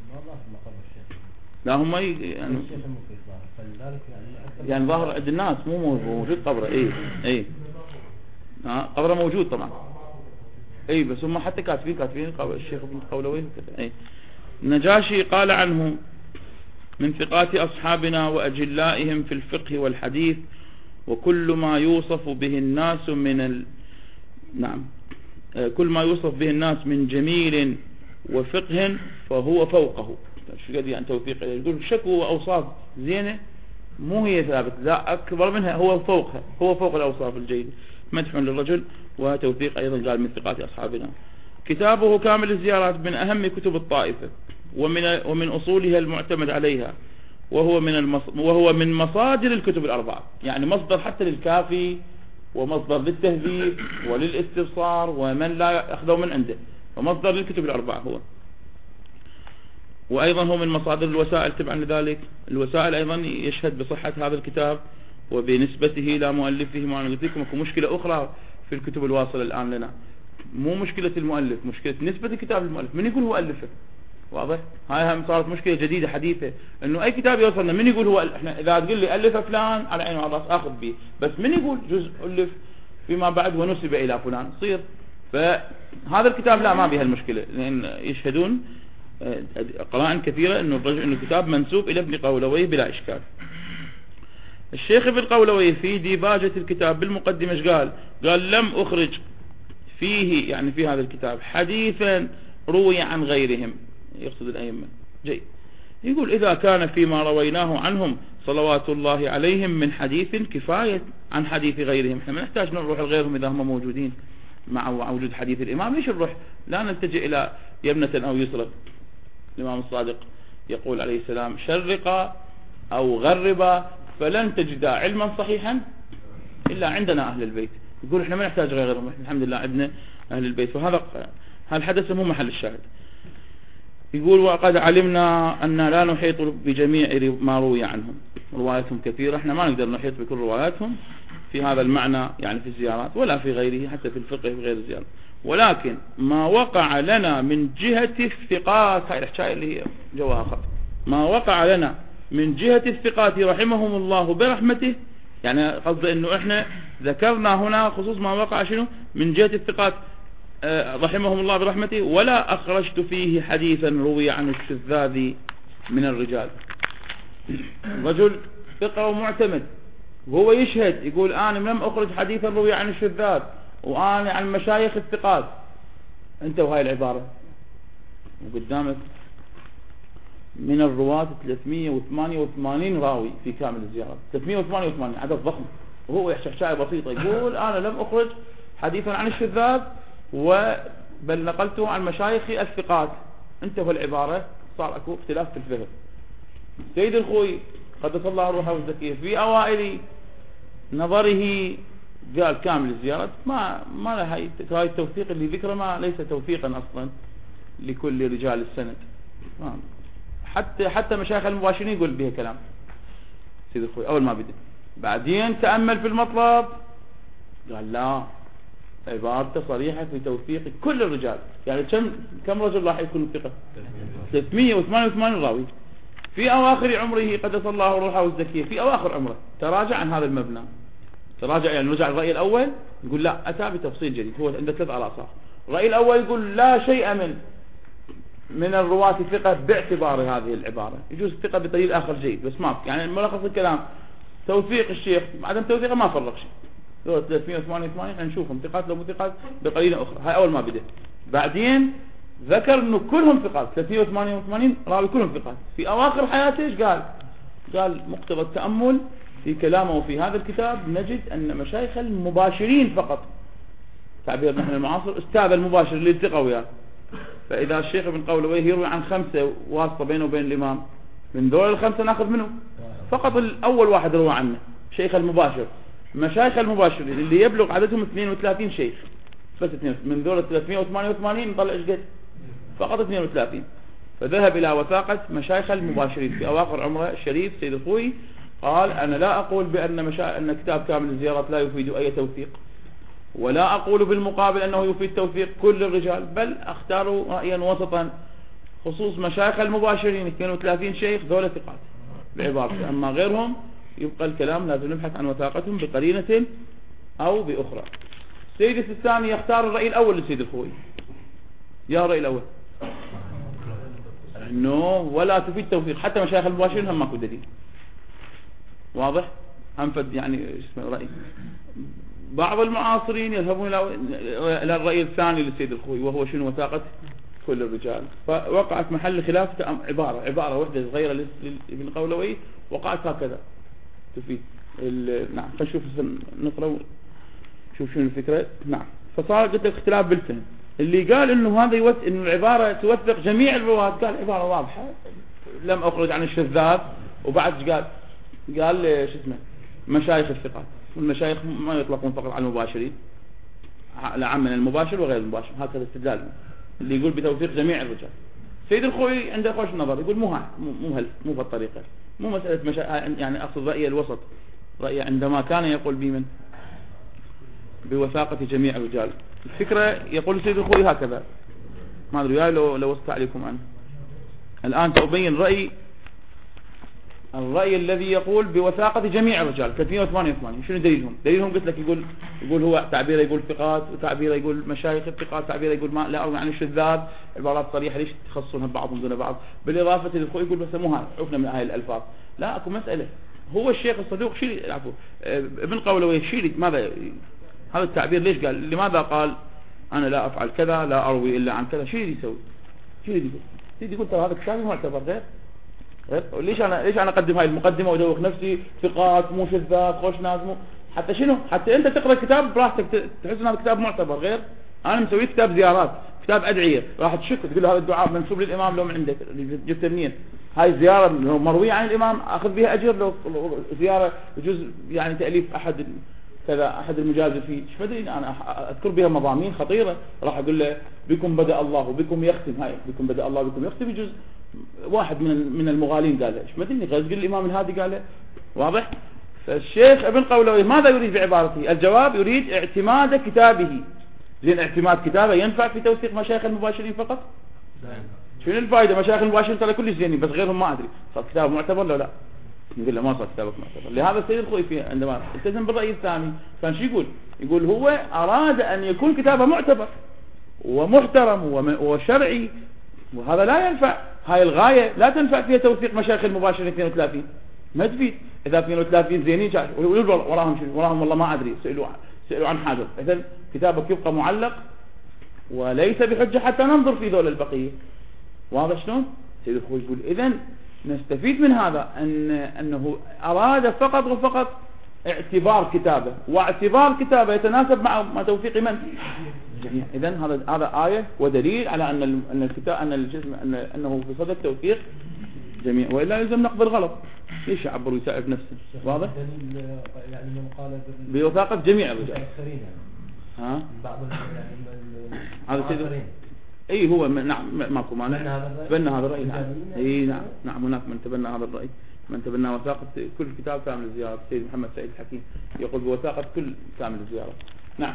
لا هم يعني يعني ظاهر عند الناس مو موجود قبره. اي اي ها قبره موجود طبعا، اي بس هم حتى كاتبين كاتبين الشيخ ابن قولوي. اي النجاشي قال عنه من ثقات أصحابنا وأجلائهم في الفقه والحديث، وكل ما يوصف به الناس من ال... نعم كل ما يوصف به الناس من جميل وفقه فهو فوقه. شو قد يعني توثيق؟ يقول شكو أوصاف زينة مو هي ثابت، لا أكبر منها، هو فوقها، هو فوق الأوصاف الجيدة. مدح للرجل وتوثيق أيضا قال من ثقات أصحابنا. كتابه كامل الزيارات من أهم كتب الطائفة ومن ومن أصولها المعتمد عليها، وهو من المص... وهو من مصادر الكتب الأربعة، يعني مصدر حتى للكافي ومصدر للتهذيب وللاستبصار ومن لا أخذوا من عنده، ومصدر للكتب الأربعة هو. وأيضا هو من مصادر الوسائل تبعا لذلك. الوسائل أيضا يشهد بصحة هذا الكتاب وبنسبته إلى مؤلفه. ما قلت لكم اكو مشكلة أخرى في الكتب الواصلة الآن لنا، مو مشكلة المؤلف، مشكلة نسبة الكتاب للمؤلف، من يقول هو ألفه. واضح؟ هاي هم صارت مشكلة جديدة حديثة، انه اي كتاب يوصلنا من يقول هو. احنا اذا تقول لي ألف فلان على عيني وعلى راس اخذ به، بس من يقول جزء ألف فيما بعد ونسب الى فلان صير. فهذا الكتاب لا ما بها المشكلة، لان يشهدون قرائن كثيرة انه الرجل انه الكتاب منسوب الى ابن قولوي بلا اشكال. الشيخ ابن قولوي في ديباجة الكتاب بالمقدمة ايش قال؟ قال لم اخرج فيه، يعني في هذا الكتاب، حديثا روي عن غيرهم، يقصد الأئمة. جيد. يقول إذا كان فيما رويناه عنهم صلوات الله عليهم من حديث كفاية عن حديث غيرهم، احنا ما نحتاج نروح لغيرهم إذا هم موجودين مع وجود حديث الإمام. ليش نروح؟ لا نلتجئ إلى يمنة أو يسرى. الإمام الصادق يقول عليه السلام شرق أو غرب فلن تجد علما صحيحا إلا عندنا أهل البيت. يقول احنا ما نحتاج غيرهم، احنا الحمد لله عندنا اهل البيت. وهذا هالحدث مو محل الشاهد. يقول وقد علمنا أن لا نحيط بجميع ما روي عنهم، رواياتهم كثيرة، احنا ما نقدر نحيط بكل رواياتهم في هذا المعنى، يعني في الزيارات ولا في غيره، حتى في الفقه في غير الزيارات، ولكن ما وقع لنا من جهة الثقات، هاي الحكاية اللي هي جواها خط، ما وقع لنا من جهة الثقات رحمهم الله برحمته، يعني قصد انه احنا ذكرنا هنا خصوص ما وقع شنو من جهة الثقات رحمهم الله برحمته، ولا أخرجت فيه حديثا روي عن الشذاذ من الرجال. رجل ثقة ومعتمد وهو يشهد يقول أنا لم أخرج حديثا روي عن الشذاذ وأنا عن مشايخ الثقات، أنت وهاي العبارة وقدامك من الرواة ثلاثمئة وثمانية وثمانين راوي في كامل الزيارات، ثلاثمئة وثمانية وثمانين عدد ضخم، وهو يحكي حكاية بسيطة يقول أنا لم أخرج حديثا عن الشذاذ وبل نقلته عن مشايخ الثقات. انتهى العبارة، صار اكو اختلاف في الفهم. سيد الخوي قدس الله روحه والزكية في اوائل نظره قال كامل الزيارات ما ما لها هاي التوثيق اللي ذكره ما ليس توثيقا اصلا لكل رجال السند، حتى حتى مشايخ المباشرين يقول بها كلام سيد الخوي اول ما بدأ. بعدين تأمل في المطلب قال لا، عبارته صريحة في توثيق كل الرجال، يعني كم كم رجل راح يكون ثقة؟ ثلاثمئة وثمانية وثمانين راوي. في أواخر عمره قدس الله روحه والزكية، في أواخر عمره تراجع عن هذا المبنى، تراجع يعني رجع الرأي الأول يقول لا، أتى بتفصيل جديد، هو عنده ثلاث آثار. الرأي الأول يقول لا شيء من من الرواة ثقة باعتبار هذه العبارة، يجوز الثقة بدليل آخر جيد، بس ما يعني ملخص الكلام توثيق الشيخ، عدم توثيقه ما فرق شيء. ثلاثمئة وثمانية وثمانين نشوفهم ثقات لو مو ثقات بقليلة أخرى، هاي أول ما بدأ. بعدين ذكر إنه كلهم ثقات، ثلاثمئة وثمانية وثمانين راوي كلهم ثقات. في أواخر حياته إيش قال؟ قال مقتضى التأمل في كلامه في هذا الكتاب نجد أن مشايخ المباشرين فقط، تعبير نحن المعاصر، استاذ المباشر اللي التقى وياه. فإذا الشيخ ابن قولويه يروي عن خمسة واسطة بينه وبين الإمام، من دول الخمسة ناخذ منه فقط الأول واحد روى عنه شيخ المباشر. مشايخ المباشرين اللي يبلغ عددهم اثنين وثلاثين شيخ، بس اثنين من ذول ثلاثمئة وثمانية وثمانين نطلع ايش قد؟ فقط اثنين وثلاثين. فذهب الى وثاقة مشايخ المباشرين في اواخر عمره الشريف سيد الخوي، قال انا لا اقول بان مشا... ان كتاب كامل الزيارات لا يفيد اي توثيق، ولا اقول بالمقابل انه يفيد توثيق كل الرجال، بل اختار رايا وسطا خصوص مشايخ المباشرين اثنين وثلاثين شيخ ذول ثقات بعبارته، اما غيرهم يبقى الكلام لازم نبحث عن وثاقتهم بقرينة او باخرى. سيد الثاني يختار الرأي الاول لسيد الخوي، يا الرأي الاول انه ولا تفيد توثيق، حتى مشايخ المباشرين هم ماكو دليل واضح، هم فد يعني اسمه رأي. بعض المعاصرين يذهبون الى الرأي الثاني لسيد الخوي، وهو شنو؟ وثاقة كل الرجال. فوقعت محل خلاف عبارة عبارة واحدة صغيرة لابن قولوي وقعت هكذا تفيد. نعم فنشوف نقرأ شوف شنو الفكرة. نعم فصار قلت اختلاف بالفهم. اللي قال انه هذا يوث... انه العبارة توثق جميع الرواة، قال عبارة واضحة لم اخرج عن الشذاذ، وبعد قال قال شو اسمه مشايخ الثقات، والمشايخ ما يطلقون فقط على المباشرين، لعم من المباشر وغير المباشر، هكذا استدلال اللي يقول بتوثيق جميع الرجال. سيد الخوي عنده خوش نظر، يقول مو ها مو هل مو بالطريقة، مو مسألة مشا... يعني أقصد رأي الوسط، رأي عندما كان يقول بمن بوثاقة جميع الرجال. الفكرة يقول سيد الخوي هكذا، ما أدري لو لو وصلت عليكم عنه. الآن تبين رأي الرأي الذي يقول بوثاقة جميع الرجال ثلاثمئة وثمانية وثمانين، شنو دليلهم؟ دليلهم قلت لك يقول يقول هو تعبيره يقول ثقات، وتعبيره يقول مشايخ الثقات، تعبيره يقول ما لا أروي عن الشذاذ، عبارات صريحة ليش تخصونها بعضهم دون بعض، بالإضافة للخوي يقول بس مو هذا عرفنا من هاي الألفاظ. لا أكو مسألة، هو الشيخ الصدوق شيل عفوا ابن قولوي شيل ماذا هذا التعبير ليش قال؟ لماذا قال أنا لا أفعل كذا لا أروي إلا عن كذا؟ شو يسوي؟ شو يقول؟ يقول ترى هذا كتابي معتبر غير غير ليش أنا ليش أنا أقدم هاي المقدمة وأدوخ نفسي ثقات مو شذاذ خوش ناس مو حتى شنو؟ حتى أنت تقرأ كتاب براحتك تحس إن هذا كتاب معتبر غير. أنا مسوي كتاب زيارات، كتاب أدعية، راح تشك تقول له هذا الدعاء منسوب للإمام لو من عندك جبت منين؟ هاي زيارة مروية عن الإمام أخذ بها أجر، لو زيارة يجوز يعني تأليف أحد كذا أحد المجازر فيه إيش مدري أنا أذكر بها مضامين خطيرة، راح أقول له بكم بدأ الله وبكم يختم، هاي بكم بدأ الله وبكم يختم يجوز واحد من من المغالين قال إيش مدري غير تقول الإمام الهادي قال واضح. فالشيخ ابن قولوي ماذا يريد بعبارته؟ الجواب يريد اعتماد كتابه. زين اعتماد كتابه ينفع في توثيق مشايخ المباشرين فقط؟ شنو الفائدة؟ مشايخ المباشرين ترى كل زينين بس غيرهم ما أدري صار كتاب معتبر ولا لا؟ نقول له ما صار كتابك معتبر. لهذا السيد الخوئي في عندما التزم بالرأي الثاني كان شو يقول؟ يقول هو أراد أن يكون كتابه معتبر ومحترم وشرعي، وهذا لا ينفع. هاي الغاية لا تنفع فيها توثيق مشايخ المباشرين اثنين وثلاثين، ما تفيد. إذا اثنين وثلاثين زينين ويقول وراهم شنو؟ وراهم والله ما أدري، سألوا سألوا عن حاجة. إذن كتابك يبقى معلق وليس بحجة حتى ننظر في ذول البقية. واضح شلون؟ سيد الخوئي يقول إذن نستفيد من هذا أن أنه أراد فقط وفقط اعتبار كتابه، واعتبار كتابه يتناسب مع مع توثيق من؟ جميع. إذن هذا هذا آية ودليل على أن أن الكتاب أن الجسم أن أنه في صدد توثيق جميع، وإلا يلزم نقد الغلط. ليش يعبر ويساعد نفسه؟ واضح؟ يعني من قال بوثاقة جميع الرجال. ها؟ بعض يعني هذا سيد اي هو نعم ماكو مانع تبنى هذا الرأي. نعم اي نعم نعم هناك من تبنى هذا الرأي، من تبنى وثاقة كل كتاب كامل الزيارة. السيد محمد سعيد الحكيم يقول بوثاقة كل كامل الزيارة. نعم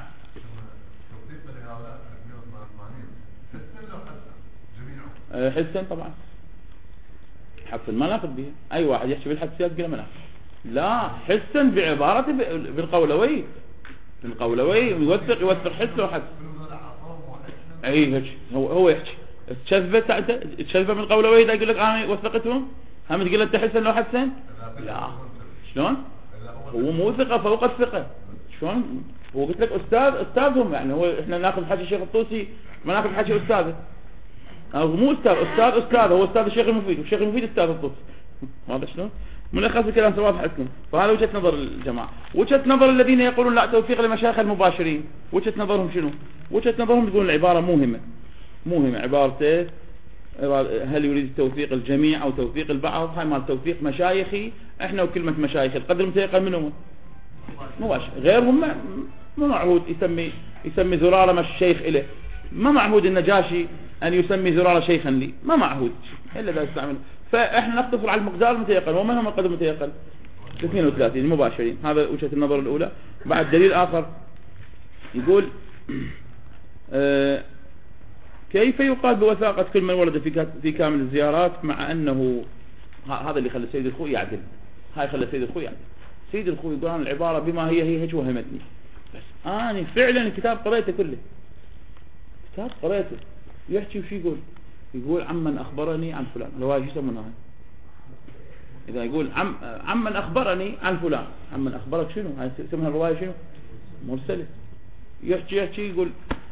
حسن طبعا حسن ما ناخذ به. اي واحد يحكي بالحسيات قال ما ناخذ. لا حسن بعبارة بالقولوي بالقولوي يوثق يوثق حس وحس. اي هيك هو هو يحكي تشذبت انت تشذب من قولوي اذا يقول لك انا وثقتهم هم تقول انت حسن لو حسن. لا شلون هو مو ثقة فوق الثقة. شلون هو قلت لك استاذ استاذهم، يعني هو احنا ناخذ حكي الشيخ الطوسي ما ناخذ حكي استاذه، او مو استاذ استاذ استاذ هو استاذ الشيخ المفيد والشيخ المفيد استاذ الطوسي. واضح شلون؟ ملخص الكلام واضح لكم. فهذا وجهة نظر الجماعة. وجهة نظر الذين يقولون لا توثيق لمشايخ المباشرين، وجهة نظرهم شنو؟ وجهة نظرهم تقول العبارة موهمة موهمة عبارته هل يريد توثيق الجميع او توثيق البعض؟ هاي مال توثيق مشايخي احنا وكلمة مشايخ القدر متيقن منهم مباشر. غيرهم ما ما معهود يسمي يسمي زرارة مش شيخ إله، ما معهود النجاشي أن يسمي زرارة شيخا لي، ما معهود إلا ذا يستعمل. فإحنا نقتصر على المقدار المتيقن وما هم القدر المتيقن اثنين وثلاثين مباشرين. هذا وجهة النظر الأولى. بعد دليل آخر يقول آه كيف يقال بوثاقة كل من ورد في في كامل الزيارات مع أنه هذا اللي خلى السيد الخوئي يعدل. هاي خلى السيد الخوئي يعدل. السيد الخوئي يقول أنا العبارة بما هي هي هيك وهمتني، بس أنا فعلا الكتاب قرأته كله، كتاب قرأته يحكي وش يقول؟ يقول عمن أخبرني عن فلان. الرواية شو يسمونها؟ إذا يقول عم عمن أخبرني عن فلان، عمن أخبرك شنو؟ هاي اسمها الرواية شنو؟ مرسلة. يحكي يحكي يقول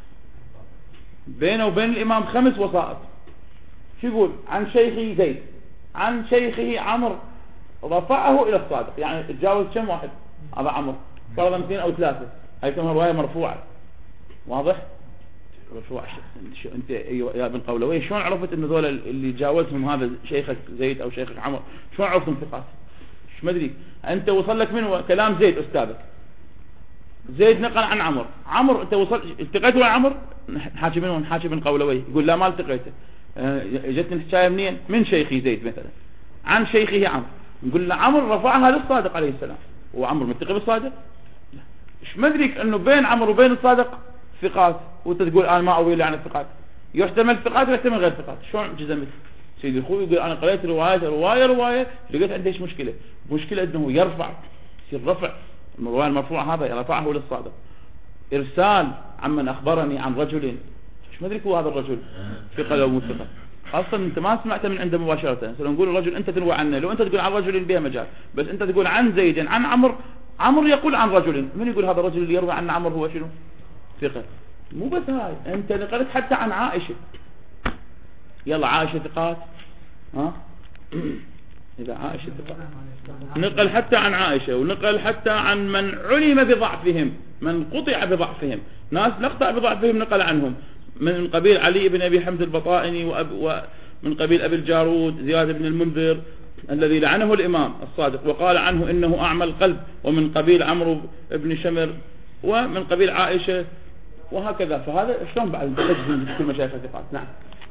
بينه وبين الإمام خمس وسائط. شو يقول؟ عن شيخه زيد، عن شيخه عمرو، رفعه إلى الصادق، يعني تجاوز كم واحد؟ هذا عمرو فرضا اثنين أو ثلاثة. هاي اسمها رواية مرفوعة. واضح؟ مرفوعة. شو أنت يا ابن قولوي شلون عرفت إن ذول اللي جاوزهم هذا شيخك زيد أو شيخك عمرو؟ شلون عرفتهم ثقات؟ مش مدري. أنت وصل لك منه كلام زيد أستاذك، زيد نقل عن عمرو، عمرو أنت وصل التقيته مع عمرو حاكي منه حاكي من قولوي يقول لا ما التقيته. أه جتني الحكاية منين؟ من شيخي زيد مثلا عن شيخه عمرو، نقول له عمرو رفعها للصادق عليه السلام، وعمرو متقي بالصادق؟ لا. ايش مدريك انه بين عمرو وبين الصادق ثقات وانت تقول انا ما اروي عن الثقات؟ يحتمل ثقات ويحتمل غير ثقات. شلون جزمت؟ سيد الخوئي يقول انا قرأت رواية رواية رواية لقيت عنده ايش مشكلة؟ مشكلة انه يرفع يصير رفع الرواية المرفوعة هذا رفعه للصادق. ارسال عمن اخبرني عن رجل، ايش مدريك هو هذا الرجل ثقة او مو ثقة؟ اصلا انت ما سمعته من عنده مباشرة. نقول الرجل انت تروى عنه، لو انت تقول عن رجل بها مجال، بس انت تقول عن زيد عن عمرو، عمرو يقول عن رجل، من يقول هذا الرجل اللي يروى عن عمرو هو شنو؟ ثقة. مو بس هاي، انت نقلت حتى عن عائشة. يلا عائشة ثقات ها اذا عائشة ثقات نقل حتى عن عائشة، ونقل حتى عن من علم بضعفهم، من قطع بضعفهم، ناس نقطع بضعفهم نقل عنهم، من قبيل علي بن أبي حمد البطائني وأب ومن قبيل أبي الجارود زياد بن المنذر الذي لعنه الإمام الصادق وقال عنه إنه أعمى القلب، ومن قبيل عمرو بن شمر، ومن قبيل عائشة، وهكذا. فهذا شلون بعد تجزم كل مشايخ الثقات؟ نعم.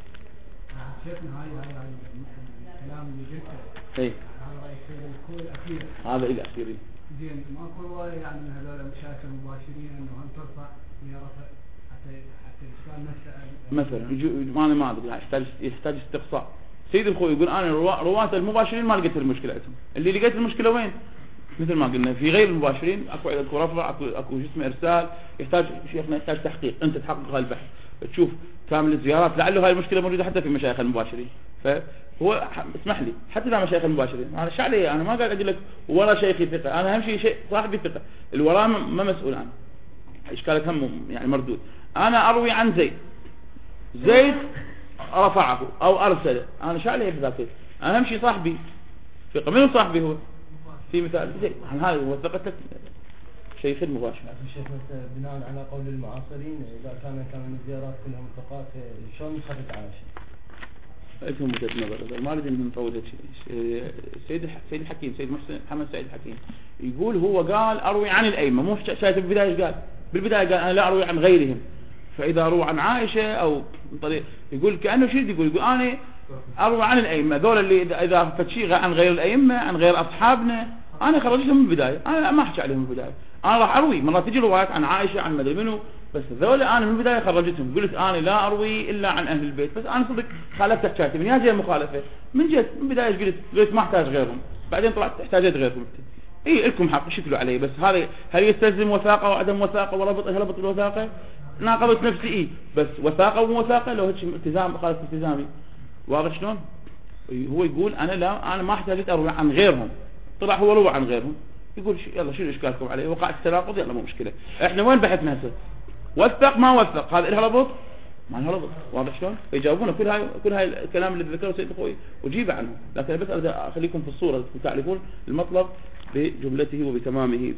شيخنا هاي هاي هاي الكلام اللي قلته اي هذا رأي السيد الكل الأخير، هذا إلى أخيره. زين ماكو رواية يعني من هذول المشايخ المباشرين إنه هم ترفع لرفع حتى حتى الإشكال نفسه مثلا يجو ما أنا ما أدري، يحتاج يحتاج استقصاء. سيد الخوي يقول أنا رواة المباشرين ما لقيت المشكلة عندهم، اللي لقيت المشكلة وين؟ مثل ما قلنا في غير المباشرين اكو اكو رفع، اكو اكو جسم ارسال، يحتاج شيخنا يحتاج تحقيق، انت تحقق هالبحث تشوف كامل الزيارات، لعله هاي المشكله موجوده حتى في مشايخ المباشرين. فهو اسمح لي حتى لا مشايخ المباشرين، انا شو علي؟ انا ما قاعد اقول لك ورا شيخي ثقه، انا اهم شيء شيء صاحبي ثقه، الوراه ما مسؤول عنه، اشكالك هم يعني مردود. انا اروي عن زيد، زيد رفعه او ارسله، انا شو علي بذاك؟ انا اهم شيء صاحبي ثقه. من صاحبي هو؟ في مثال زي هذا هو ثقتك شيخ المباشر. شيخ بناء على قول المعاصرين اذا كان كان الزيارات كلها ملتقات شلون خفت عائشه؟ لهم وجهه نظر، ما اريد ان نطول شيء. سيد سيد الحكيم، سيد محسن محمد سعيد الحكيم يقول هو قال اروي عن الائمه، مو شايف بالبدايه ايش قال؟ بالبدايه قال انا لا اروي عن غيرهم، فاذا روى عن عائشه او طريق يقول كانه شيء يقول يقول انا اروي عن الائمه، ذول اللي اذا فتشي عن غير الائمه عن غير اصحابنا انا خرجتهم من البدايه، انا ما احكي عليهم من البدايه، انا راح اروي مرات تجي روايات عن عائشه عن مدري منو، بس ذول انا من البدايه خرجتهم، قلت انا لا اروي الا عن اهل البيت، بس انا صدق خالفت حكايتي من يا جاي المخالفه من جد من البدايه قلت قلت ما احتاج غيرهم، بعدين طلعت احتاجت غيرهم. اي لكم حق شكلوا علي، بس هذا هل يستلزم وثاقه وعدم وثاقه وربط ربط الوثاقه؟ ناقضت نفسي اي، بس وثاقه وموثاقه لو هيك التزام خالف التزامي، واضح شلون؟ هو يقول انا لا انا ما احتاجت اروي عن غيرهم، طلع هو روى عن غيرهم، يقول يلا شنو اشكالكم عليه؟ وقع التناقض، يلا مو مشكله. احنا وين بحثنا هسه؟ وثق ما وثق، هذا لها ربط؟ ما لها ربط، واضح شلون؟ يجاوبونه كل هاي كل هاي الكلام اللي ذكره سيد اخوي وجيب عنه، لكن بس اريد اخليكم في الصوره تعرفون المطلب بجملته وبتمامه.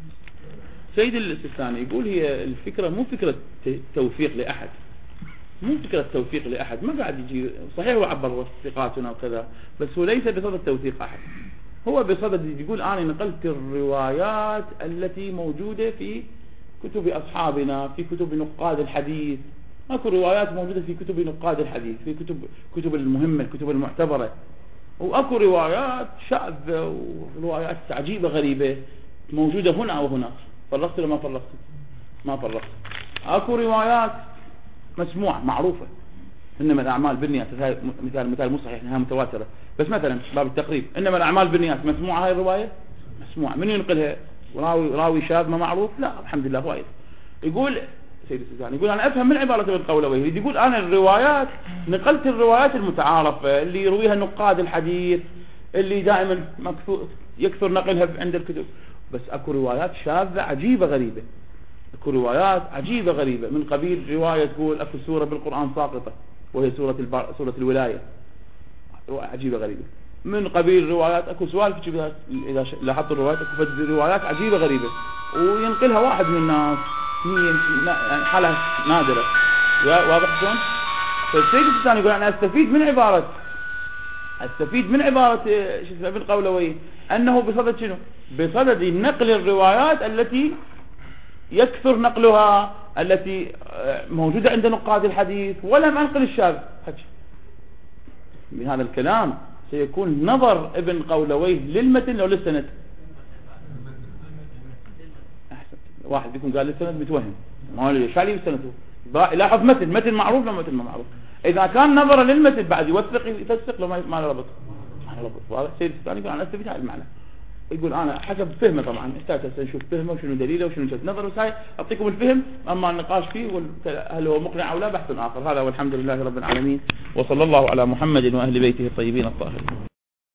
سيد السيستاني يقول هي الفكره مو فكره توفيق لاحد، مو فكرة توثيق لأحد، ما قاعد يجي صحيح هو عبر ثقاتنا وكذا، بس هو ليس بصدد توثيق أحد، هو بصدد يقول أنا نقلت الروايات التي موجودة في كتب أصحابنا، في كتب نقاد الحديث، أكو روايات موجودة في كتب نقاد الحديث، في كتب كتب المهمة الكتب المعتبرة، وأكو روايات شاذة وروايات عجيبة غريبة موجودة هنا أو هنا. فرقت ولا ما فرقت؟ ما فرقت. أكو روايات مسموعة معروفة، إنما الأعمال بالنيات، مثال مثال مو صحيح إنها متواترة، بس مثلا باب التقريب إنما الأعمال بالنيات مسموعة، هاي الرواية مسموعة، من ينقلها؟ راوي راوي شاذ ما معروف؟ لا الحمد لله وايد. يقول سيد السيستاني يقول أنا أفهم من عبارة ابن قولويه، يقول أنا الروايات نقلت الروايات المتعارفة اللي يرويها نقاد الحديث اللي دائما مكثور يكثر نقلها عند الكتب، بس أكو روايات شاذة عجيبة غريبة، اكو روايات عجيبة غريبة من قبيل رواية تقول اكو سورة بالقرآن ساقطة وهي سورة البر... سورة الولاية، رواية عجيبة غريبة. من قبيل روايات اكو سوالف اذا لاحظت الروايات اكو روايات عجيبة غريبة وينقلها واحد من الناس، يعني حالة نادرة، واضح شلون؟ فالسيد السيستاني يقول انا استفيد من عبارة استفيد من عبارة شو اسمه ابن قولويه انه بصدد شنو؟ بصدد نقل الروايات التي يكثر نقلها، التي موجودة عند نقاد الحديث، ولم أنقل الشاذ. بهذا الكلام سيكون نظر ابن قولويه للمتن أو للسند؟ أحسن، واحد يكون قال للسند متوهم، ما له شو عليه بالسند؟ لاحظ متن متن معروف لو متن ما معروف، إذا كان نظر للمتن بعد يوثق يفسق لو ما له ربط، ما له ربط. وهذا السيد الثاني يقول أنا أستفيد هذا المعنى، يقول أنا حسب فهمه، طبعا احتاج نشوف فهمه وشنو دليله وشنو وجهة نظره، بس هاي أعطيكم الفهم، أما النقاش فيه هل هو مقنع أو لا بحث آخر. هذا والحمد لله رب العالمين، وصلى الله على محمد وأهل بيته الطيبين الطاهرين.